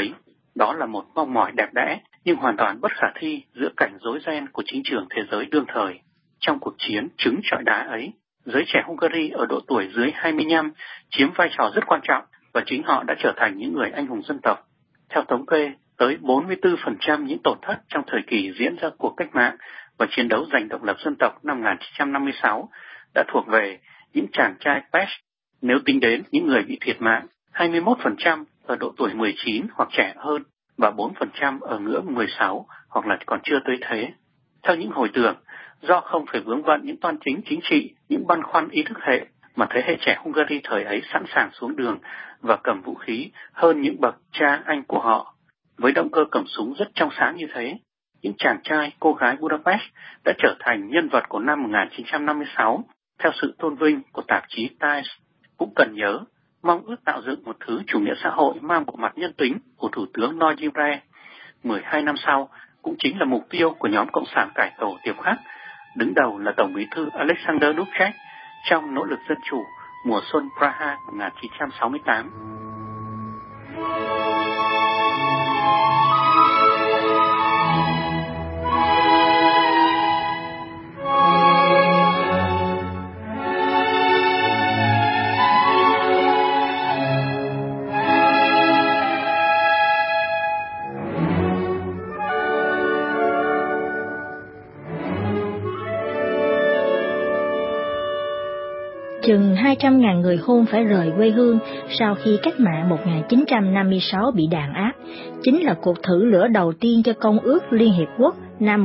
Đó là một mong mỏi đẹp đẽ nhưng hoàn toàn bất khả thi giữa cảnh rối ren của chính trường thế giới đương thời. Trong cuộc chiến trứng trọi đá ấy, giới trẻ Hungary ở độ tuổi dưới 25 chiếm vai trò rất quan trọng và chính họ đã trở thành những người anh hùng dân tộc. Theo thống kê, tới 44% những tổn thất trong thời kỳ diễn ra cuộc cách mạng và chiến đấu giành độc lập dân tộc năm 1956 đã thuộc về những chàng trai Pech. Nếu tính đến những người bị thiệt mạng, 21% ở độ tuổi 19 hoặc trẻ hơn và 4% ở ngưỡng 16 hoặc là còn chưa tới thế. Theo những hồi tưởng, do không phải vướng bận những toan tính chính trị, những băn khoăn ý thức hệ, mà thế hệ trẻ Hungary thời ấy sẵn sàng xuống đường và cầm vũ khí hơn những bậc cha anh của họ. Với động cơ cầm súng rất trong sáng như thế, những chàng trai, cô gái Budapest đã trở thành nhân vật của năm 1956 theo sự tôn vinh của tạp chí Times. Cũng cần nhớ, mong ước tạo dựng một thứ chủ nghĩa xã hội mang bộ mặt nhân tính của Thủ tướng Noyimre 12 năm sau cũng chính là mục tiêu của nhóm Cộng sản cải tổ Tiệp Khắc, đứng đầu là Tổng bí thư Alexander Dubček trong nỗ lực dân chủ mùa xuân Praha 1968. Chừng 200.000 người Hun phải rời quê hương sau khi cách mạng 1956 bị đàn áp, chính là cuộc thử lửa đầu tiên cho Công ước Liên Hiệp Quốc năm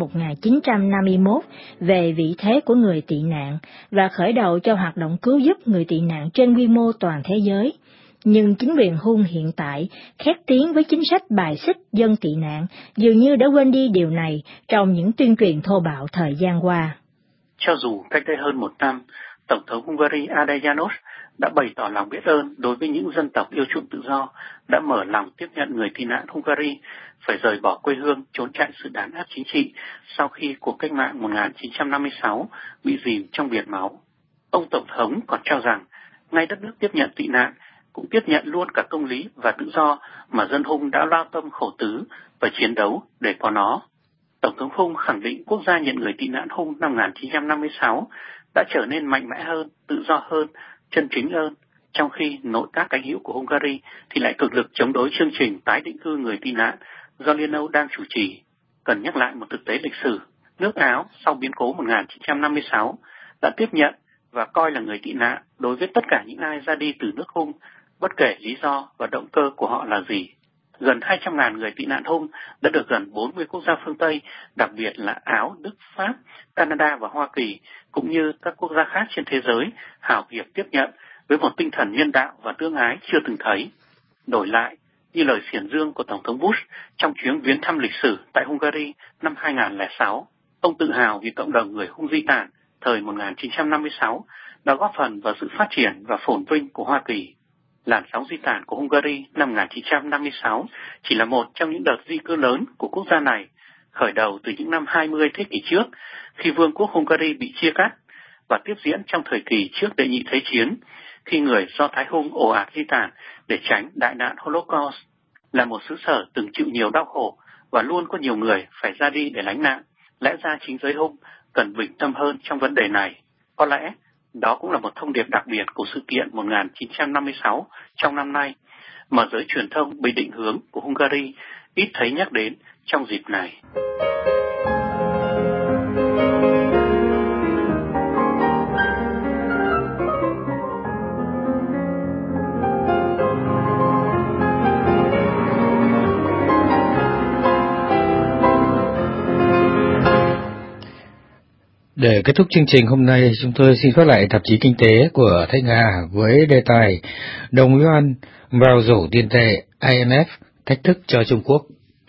1951 về vị thế của người tị nạn và khởi đầu cho hoạt động cứu giúp người tị nạn trên quy mô toàn thế giới. Nhưng chính quyền Hun hiện tại, khét tiếng với chính sách bài xích dân tị nạn, dường như đã quên đi điều này trong những tuyên truyền thô bạo thời gian qua. Cho dù cách đây hơn một năm, Tổng thống Hungary Ádám János đã bày tỏ lòng biết ơn đối với những dân tộc yêu chuộng tự do, đã mở lòng tiếp nhận người tị nạn Hungary phải rời bỏ quê hương trốn chạy sự đàn áp chính trị sau khi cuộc cách mạng 1956 bị dìm trong biển máu. Ông Tổng thống còn cho rằng, ngay đất nước tiếp nhận tị nạn cũng tiếp nhận luôn cả công lý và tự do mà dân Hung đã lao tâm khổ tứ và chiến đấu để có nó. Tổng thống Hung khẳng định quốc gia nhận người tị nạn Hung năm 1956 đã trở nên mạnh mẽ hơn, tự do hơn, chân chính hơn, trong khi nội các cánh hữu của Hungary thì lại cực lực chống đối chương trình tái định cư người tị nạn do Liên Âu đang chủ trì. Cần nhắc lại một thực tế lịch sử, nước Áo sau biến cố 1956 đã tiếp nhận và coi là người tị nạn đối với tất cả những ai ra đi từ nước Hung, bất kể lý do và động cơ của họ là gì. Gần 200.000 người tị nạn Hung đã được gần 40 quốc gia phương Tây, đặc biệt là Áo, Đức, Pháp, Canada và Hoa Kỳ, cũng như các quốc gia khác trên thế giới, hào hiệp tiếp nhận với một tinh thần nhân đạo và tương ái chưa từng thấy. Đổi lại, như lời xiển dương của Tổng thống Bush trong chuyến viếng thăm lịch sử tại Hungary năm 2006, ông tự hào vì cộng đồng người Hung di tản thời 1956 đã góp phần vào sự phát triển và phồn vinh của Hoa Kỳ. Làn sóng di tản của Hungary năm 1956 chỉ là một trong những đợt di cư lớn của quốc gia này, khởi đầu từ những năm 20 thế kỷ trước, khi Vương quốc Hungary bị chia cắt, và tiếp diễn trong thời kỳ trước Đệ nhị Thế chiến, khi người Do Thái Hung ồ ạt di tản để tránh đại nạn Holocaust. Là một xứ sở từng chịu nhiều đau khổ và luôn có nhiều người phải ra đi để lánh nạn, lẽ ra chính giới Hung cần bình tâm hơn trong vấn đề này. Có lẽ đó cũng là một thông điệp đặc biệt của sự kiện 1956 trong năm nay, mà giới truyền thông bị định hướng của Hungary ít thấy nhắc đến trong dịp này. Để kết thúc chương trình hôm nay, chúng tôi xin phát lại tạp chí Kinh tế của Thanh Hà với đề tài Đồng Yuan vào rổ tiền tệ IMF thách thức cho Trung Quốc.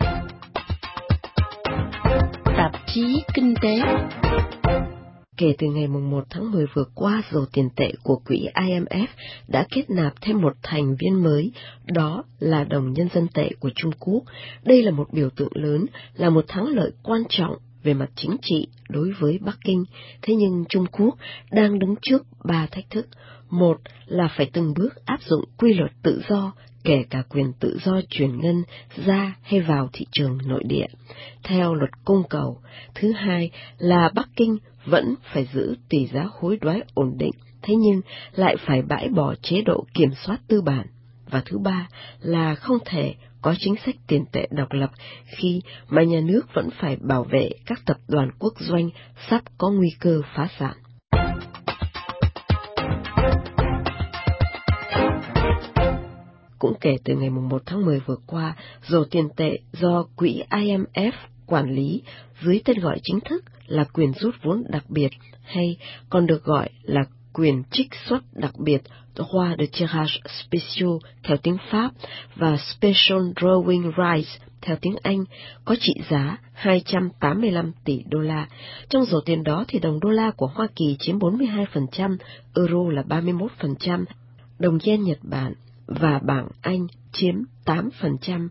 Tạp chí Kinh tế. Kể từ ngày 1 tháng 10 vừa qua, rổ tiền tệ của quỹ IMF đã kết nạp thêm một thành viên mới, đó là đồng nhân dân tệ của Trung Quốc. Đây là một biểu tượng lớn, là một thắng lợi quan trọng về mặt chính trị đối với Bắc Kinh. Thế nhưng Trung Quốc đang đứng trước 3 thách thức. Một là phải từng bước áp dụng quy luật tự do, kể cả quyền tự do chuyển ngân ra hay vào thị trường nội địa, theo luật cung cầu. Thứ hai là Bắc Kinh vẫn phải giữ tỷ giá hối đoái ổn định, thế nhưng lại phải bãi bỏ chế độ kiểm soát tư bản. Và thứ ba là không thể có chính sách tiền tệ độc lập khi mà nhà nước vẫn phải bảo vệ các tập đoàn quốc doanh sắp có nguy cơ phá sản. Cũng kể từ ngày 1 tháng 10 vừa qua, rổ tiền tệ do quỹ IMF quản lý dưới tên gọi chính thức là quyền rút vốn đặc biệt, hay còn được gọi là quyền trích xuất đặc biệt, droit de tirage spéciaux theo tiếng Pháp và special drawing rights theo tiếng Anh, có trị giá 285 tỷ đô la. Trong rổ tiền đó thì đồng đô la của Hoa Kỳ chiếm 42%, euro là 31%, đồng yen Nhật Bản và bảng Anh chiếm 8%,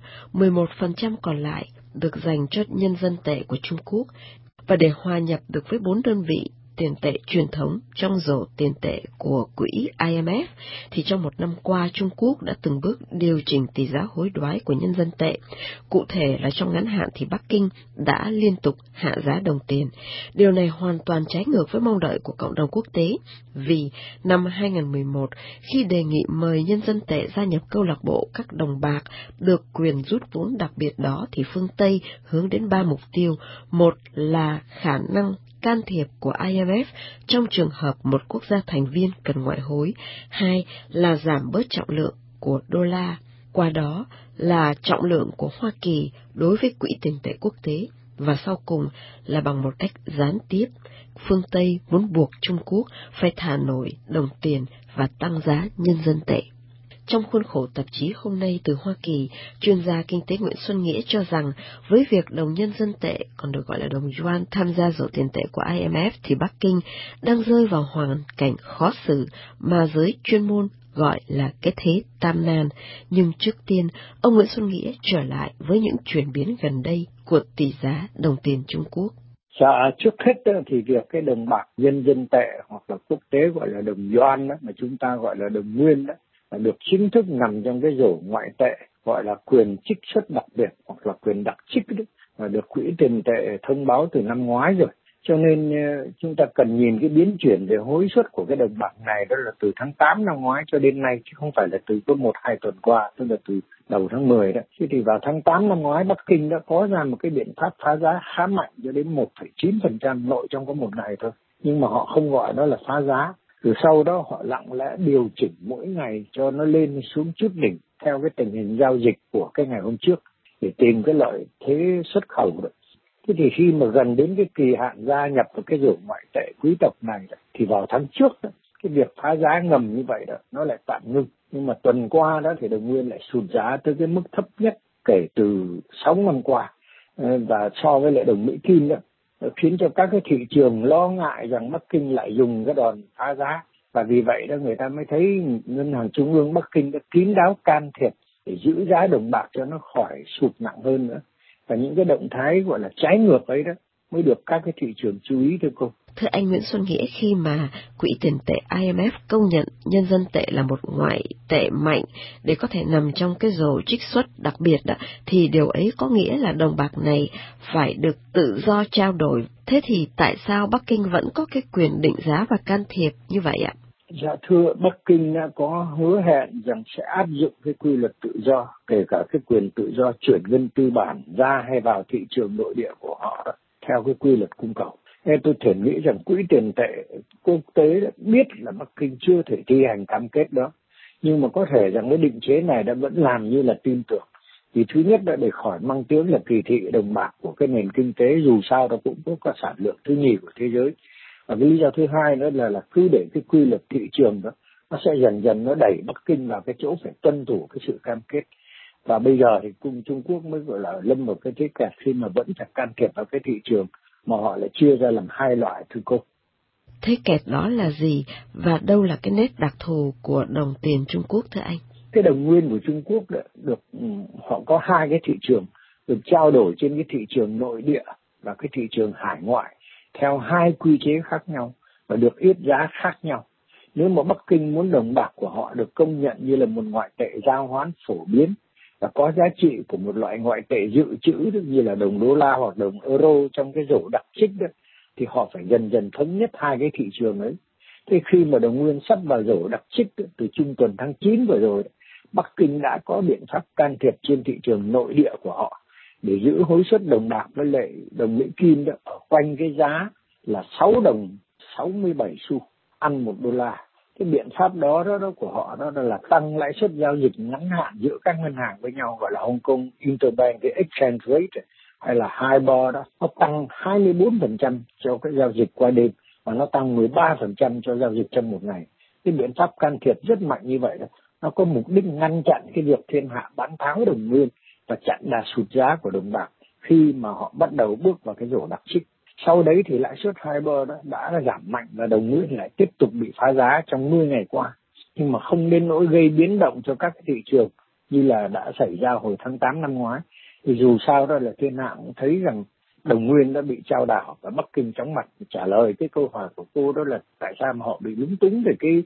11% còn lại được dành cho nhân dân tệ của Trung Quốc. Và để hòa nhập được với 4 đơn vị tiền tệ truyền thống trong rổ tiền tệ của quỹ IMF, thì trong một năm qua Trung Quốc đã từng bước điều chỉnh tỷ giá hối đoái của nhân dân tệ. Cụ thể là trong ngắn hạn thì Bắc Kinh đã liên tục hạ giá đồng tiền. Điều này hoàn toàn trái ngược với mong đợi của cộng đồng quốc tế, vì năm 2011, khi đề nghị mời nhân dân tệ gia nhập câu lạc bộ các đồng bạc được quyền rút vốn đặc biệt đó, thì phương Tây hướng đến 3 mục tiêu. Một là khả năng can thiệp của IMF trong trường hợp một quốc gia thành viên cần ngoại hối. Hai là giảm bớt trọng lượng của đô la, qua đó là trọng lượng của Hoa Kỳ đối với quỹ tiền tệ quốc tế. Và sau cùng là bằng một cách gián tiếp, phương Tây muốn buộc Trung Quốc phải thả nổi đồng tiền và tăng giá nhân dân tệ. Trong khuôn khổ tạp chí Hôm nay từ Hoa Kỳ, chuyên gia kinh tế Nguyễn Xuân Nghĩa cho rằng với việc đồng nhân dân tệ, còn được gọi là đồng yuan, tham gia rổ tiền tệ của IMF thì Bắc Kinh đang rơi vào hoàn cảnh khó xử mà giới chuyên môn gọi là cái thế tam nan. Nhưng trước tiên, ông Nguyễn Xuân Nghĩa trở lại với những chuyển biến gần đây của tỷ giá đồng tiền Trung Quốc. Trước hết thì việc cái đồng bạc nhân dân tệ hoặc là quốc tế gọi là đồng yuan đó, mà chúng ta gọi là đồng nguyên đó, là được chính thức nằm trong cái rổ ngoại tệ gọi là quyền trích xuất đặc biệt hoặc là quyền đặc trích đó, và được quỹ tiền tệ thông báo từ năm ngoái rồi. Cho nên chúng ta cần nhìn cái biến chuyển về hối suất của cái đồng bạc này, đó là từ tháng 8 năm ngoái cho đến nay, chứ không phải là từ có 1-2 tuần qua, tức là từ đầu tháng 10 đó. Thế thì vào tháng 8 năm ngoái, Bắc Kinh đã có ra một cái biện pháp phá giá khá mạnh cho đến 1,9% nội trong có một ngày thôi. Nhưng mà họ không gọi đó là phá giá. Từ sau đó họ lặng lẽ điều chỉnh mỗi ngày cho nó lên xuống chút đỉnh theo cái tình hình giao dịch của cái ngày hôm trước để tìm cái lợi thế xuất khẩu đó. Thế thì khi mà gần đến cái kỳ hạn gia nhập vào cái rổ ngoại tệ quý tộc này thì vào tháng trước đó, cái việc phá giá ngầm như vậy đó nó lại tạm ngưng. Nhưng mà tuần qua đó thì đồng nguyên lại sụt giá tới cái mức thấp nhất kể từ 6 năm qua, và so với lại đồng Mỹ Kim đó, khiến cho các cái thị trường lo ngại rằng Bắc Kinh lại dùng cái đòn phá giá, và vì vậy đó người ta mới thấy ngân hàng trung ương Bắc Kinh đã kín đáo can thiệp để giữ giá đồng bạc cho nó khỏi sụt nặng hơn nữa. Và những cái động thái gọi là trái ngược ấy đó mới được các cái thị trường chú ý thưa cô. Thưa anh Nguyễn Xuân Nghĩa, khi mà quỹ tiền tệ IMF công nhận nhân dân tệ là một ngoại tệ mạnh để có thể nằm trong cái rổ trích xuất đặc biệt đó, thì điều ấy có nghĩa là đồng bạc này phải được tự do trao đổi. Thế thì tại sao Bắc Kinh vẫn có cái quyền định giá và can thiệp như vậy ạ? Dạ thưa, Bắc Kinh đã có hứa hẹn rằng sẽ áp dụng cái quy luật tự do, kể cả cái quyền tự do chuyển ngân tư bản ra hay vào thị trường nội địa của họ đó, theo cái quy luật cung cầu. Nên tôi thể nghĩ rằng quỹ tiền tệ quốc tế đã biết là Bắc Kinh chưa thể thi hành cam kết đó, nhưng mà có thể rằng cái định chế này đã vẫn làm như là tin tưởng. Vì thứ nhất là để khỏi mang tiếng là kỳ thị đồng bạc của cái nền kinh tế, dù sao nó cũng có sản lượng thứ nhì của thế giới. Và cái lý do thứ hai nữa là cứ để cái quy luật thị trường đó nó sẽ dần dần nó đẩy Bắc Kinh vào cái chỗ phải tuân thủ cái sự cam kết. Và bây giờ thì Trung Quốc mới gọi là lâm vào cái thế kẹt khi mà vẫn phải can thiệp vào cái thị trường mà họ lại chia ra làm hai loại thưa cô. Thế kẹt đó là gì và đâu là cái nét đặc thù của đồng tiền Trung Quốc thưa anh? Cái đồng nguyên của Trung Quốc được họ có hai cái thị trường được trao đổi trên cái thị trường nội địa và cái thị trường hải ngoại theo hai quy chế khác nhau và được yết giá khác nhau. Nếu mà Bắc Kinh muốn đồng bạc của họ được công nhận như là một ngoại tệ giao hoán phổ biến và có giá trị của một loại ngoại tệ dự trữ như là đồng đô la hoặc đồng euro trong cái rổ đặc trích đó, thì họ phải dần dần thống nhất hai cái thị trường ấy. Thế khi mà đồng nguyên sắp vào rổ đặc trích từ trung tuần tháng 9 vừa rồi, Bắc Kinh đã có biện pháp can thiệp trên thị trường nội địa của họ để giữ hối suất đồng bạc với lại đồng Mỹ Kim đó ở quanh cái giá là 6 đồng 67 xu ăn 1 đô la. Cái biện pháp đó của họ đó là tăng lãi suất giao dịch ngắn hạn giữa các ngân hàng với nhau, gọi là Hong Kong Interbank cái exchange rate hay là HIBOR đó, nó tăng 24% cho cái giao dịch qua đêm và nó tăng 13% cho giao dịch trong một ngày. Cái biện pháp can thiệp rất mạnh như vậy đó, nó có mục đích ngăn chặn cái việc thiên hạ bán tháo đồng nguyên và chặn đà sụt giá của đồng bạc khi mà họ bắt đầu bước vào cái rổ đặc trích. Sau đấy thì lãi suất HIBOR đó đã giảm mạnh và đồng nguyên lại tiếp tục bị phá giá trong 10 ngày qua. Nhưng mà không đến nỗi gây biến động cho các thị trường như là đã xảy ra hồi tháng 8 năm ngoái. Thì dù sao đó là thiên hạ cũng thấy rằng đồng nguyên đã bị chao đảo và Bắc Kinh chóng mặt. Trả lời cái câu hỏi của cô đó là tại sao mà họ bị lúng túng về cái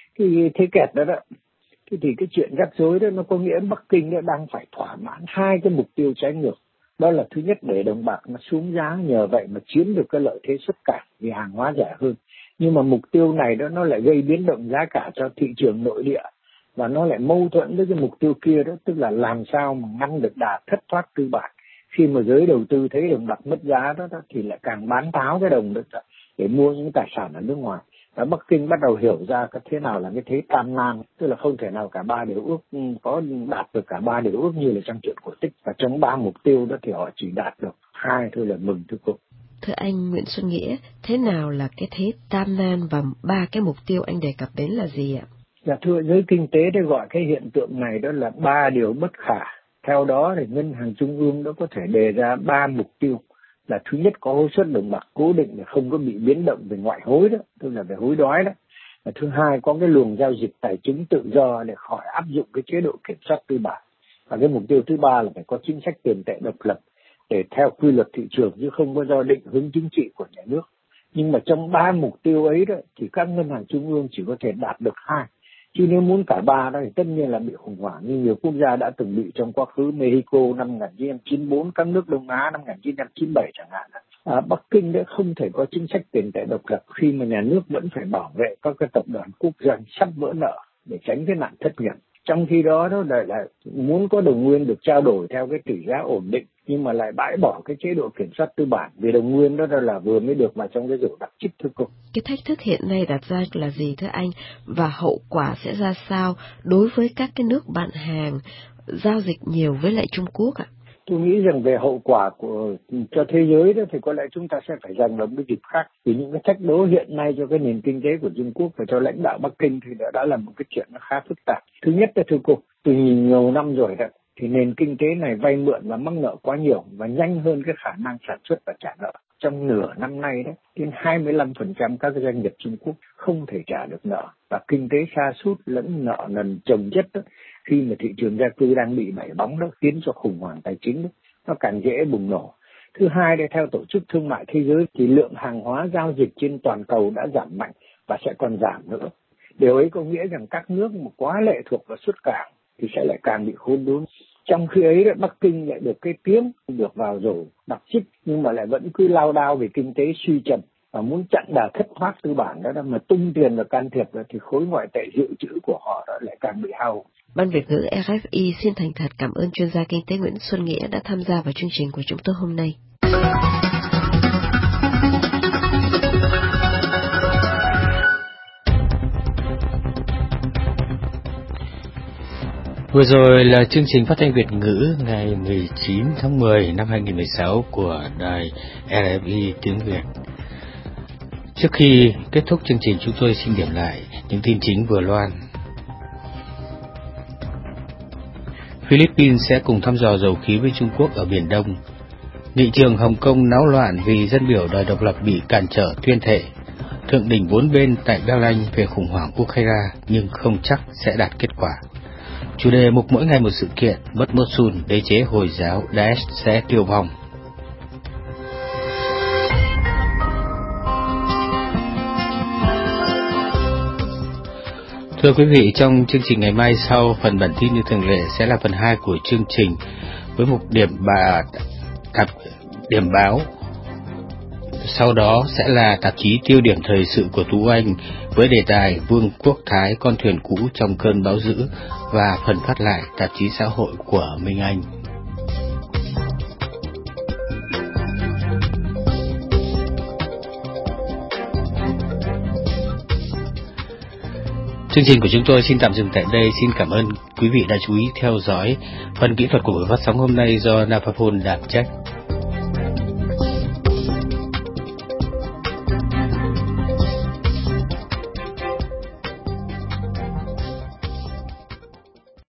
thế kẹt đó. Thì cái chuyện rắc rối đó nó có nghĩa Bắc Kinh đã đang phải thỏa mãn hai cái mục tiêu trái ngược. Đó là thứ nhất để đồng bạc nó xuống giá, nhờ vậy mà chiếm được cái lợi thế xuất cảng vì hàng hóa rẻ hơn. Nhưng mà mục tiêu này đó nó lại gây biến động giá cả cho thị trường nội địa và nó lại mâu thuẫn với cái mục tiêu kia đó, tức là làm sao mà ngăn được đà thất thoát tư bản. Khi mà giới đầu tư thấy đồng bạc mất giá đó thì lại càng bán tháo cái đồng đó để mua những tài sản ở nước ngoài. Và Bắc Kinh bắt đầu hiểu ra cái thế nào là cái thế tam nan, tức là không thể nào cả ba điều ước có đạt được cả ba điều ước như là trong truyện cổ tích, và trong ba mục tiêu đó thì họ chỉ đạt được hai thôi là mừng thưa cô. Thưa anh Nguyễn Xuân Nghĩa, thế nào là cái thế tam nan và ba cái mục tiêu anh đề cập đến là gì ạ? Dạ thưa, giới kinh tế để gọi cái hiện tượng này đó là ba điều bất khả. Theo đó thì ngân hàng trung ương đó có thể đề ra ba mục tiêu. Là thứ nhất có hối suất đồng bạc cố định để không có bị biến động về ngoại hối đó, tức là về hối đoái đó. Và thứ hai có cái luồng giao dịch tài chính tự do để khỏi áp dụng cái chế độ kiểm soát tư bản. Và cái mục tiêu thứ ba là phải có chính sách tiền tệ độc lập để theo quy luật thị trường chứ không có do định hướng chính trị của nhà nước. Nhưng mà trong ba mục tiêu ấy đó thì các ngân hàng trung ương chỉ có thể đạt được hai. Chứ nếu muốn cả ba đó thì tất nhiên là bị khủng hoảng như nhiều quốc gia đã từng bị trong quá khứ, Mexico năm 1994, các nước Đông Á năm 1997 chẳng hạn. Bắc Kinh đã không thể có chính sách tiền tệ độc lập khi mà nhà nước vẫn phải bảo vệ các cái tập đoàn quốc doanh sắp vỡ nợ để tránh cái nạn thất nghiệp. Trong khi đó là muốn có đồng nguyên được trao đổi theo cái tỷ giá ổn định nhưng mà lại bãi bỏ cái chế độ kiểm soát tư bản vì đồng nguyên đó là vừa mới được mà trong cái rổ đặc trích thưa cô. Cái thách thức hiện nay đặt ra là gì thưa anh, và hậu quả sẽ ra sao đối với các cái nước bạn hàng giao dịch nhiều với lại Trung Quốc ạ? Tôi nghĩ rằng về hậu quả cho thế giới đó thì có lẽ chúng ta sẽ phải dành vào một dịp khác, vì những cái thách đố hiện nay cho cái nền kinh tế của Trung Quốc và cho lãnh đạo Bắc Kinh thì đã là một cái chuyện nó khá phức tạp. Thứ nhất là thưa cô, từ nhiều năm rồi đó thì nền kinh tế này vay mượn và mắc nợ quá nhiều và nhanh hơn cái khả năng sản xuất và trả nợ. Trong nửa năm nay đó, đến 25% các doanh nghiệp Trung Quốc không thể trả được nợ và kinh tế sa sút lẫn nợ nần chồng chất đó, khi mà thị trường gia cư đang bị bẫy bóng đó khiến cho khủng hoảng tài chính đó, nó càng dễ bùng nổ. Thứ hai, đây theo Tổ chức Thương mại Thế giới thì lượng hàng hóa giao dịch trên toàn cầu đã giảm mạnh và sẽ còn giảm nữa. Điều ấy có nghĩa rằng các nước mà quá lệ thuộc vào xuất cảng thì sẽ lại càng bị khốn đốn. Trong khi ấy Bắc Kinh lại được cái tiếng được vào rổ đặc trích nhưng mà lại vẫn cứ lao đao về kinh tế suy trầm và muốn chặn đà thất thoát tư bản đó mà tung tiền và can thiệp thì khối ngoại tệ dự trữ của họ đó lại càng bị hao. Ban Việt ngữ RFI xin thành thật cảm ơn chuyên gia kinh tế Nguyễn Xuân Nghĩa đã tham gia vào chương trình của chúng tôi hôm nay. Vừa rồi là chương trình phát thanh Việt ngữ ngày 19 tháng 10 năm 2016 của đài RFI tiếng Việt. Trước khi kết thúc chương trình, chúng tôi xin điểm lại những tin chính vừa loan. Philippines sẽ cùng thăm dò dầu khí với Trung Quốc ở Biển Đông. Nghị trường Hồng Kông náo loạn vì dân biểu đòi độc lập bị cản trở tuyên thệ. Thượng đỉnh 4 bên tại Berlin về khủng hoảng Ukraine nhưng không chắc sẽ đạt kết quả. Chủ đề mục mỗi ngày một sự kiện, mất Mosul, đế chế Hồi giáo Daesh sẽ tiêu vong. Thưa quý vị, trong chương trình ngày mai sau, phần bản tin như thường lệ sẽ là phần 2 của chương trình với mục điểm báo. Sau đó sẽ là tạp chí tiêu điểm thời sự của Tú Anh với đề tài Vương quốc Thái con thuyền cũ trong cơn bão dữ, và phần phát lại tạp chí xã hội của Minh Anh. Chương trình của chúng tôi xin tạm dừng tại đây. Xin cảm ơn quý vị đã chú ý theo dõi. Phần kỹ thuật của buổi phát sóng hôm nay do Navapol đảm trách.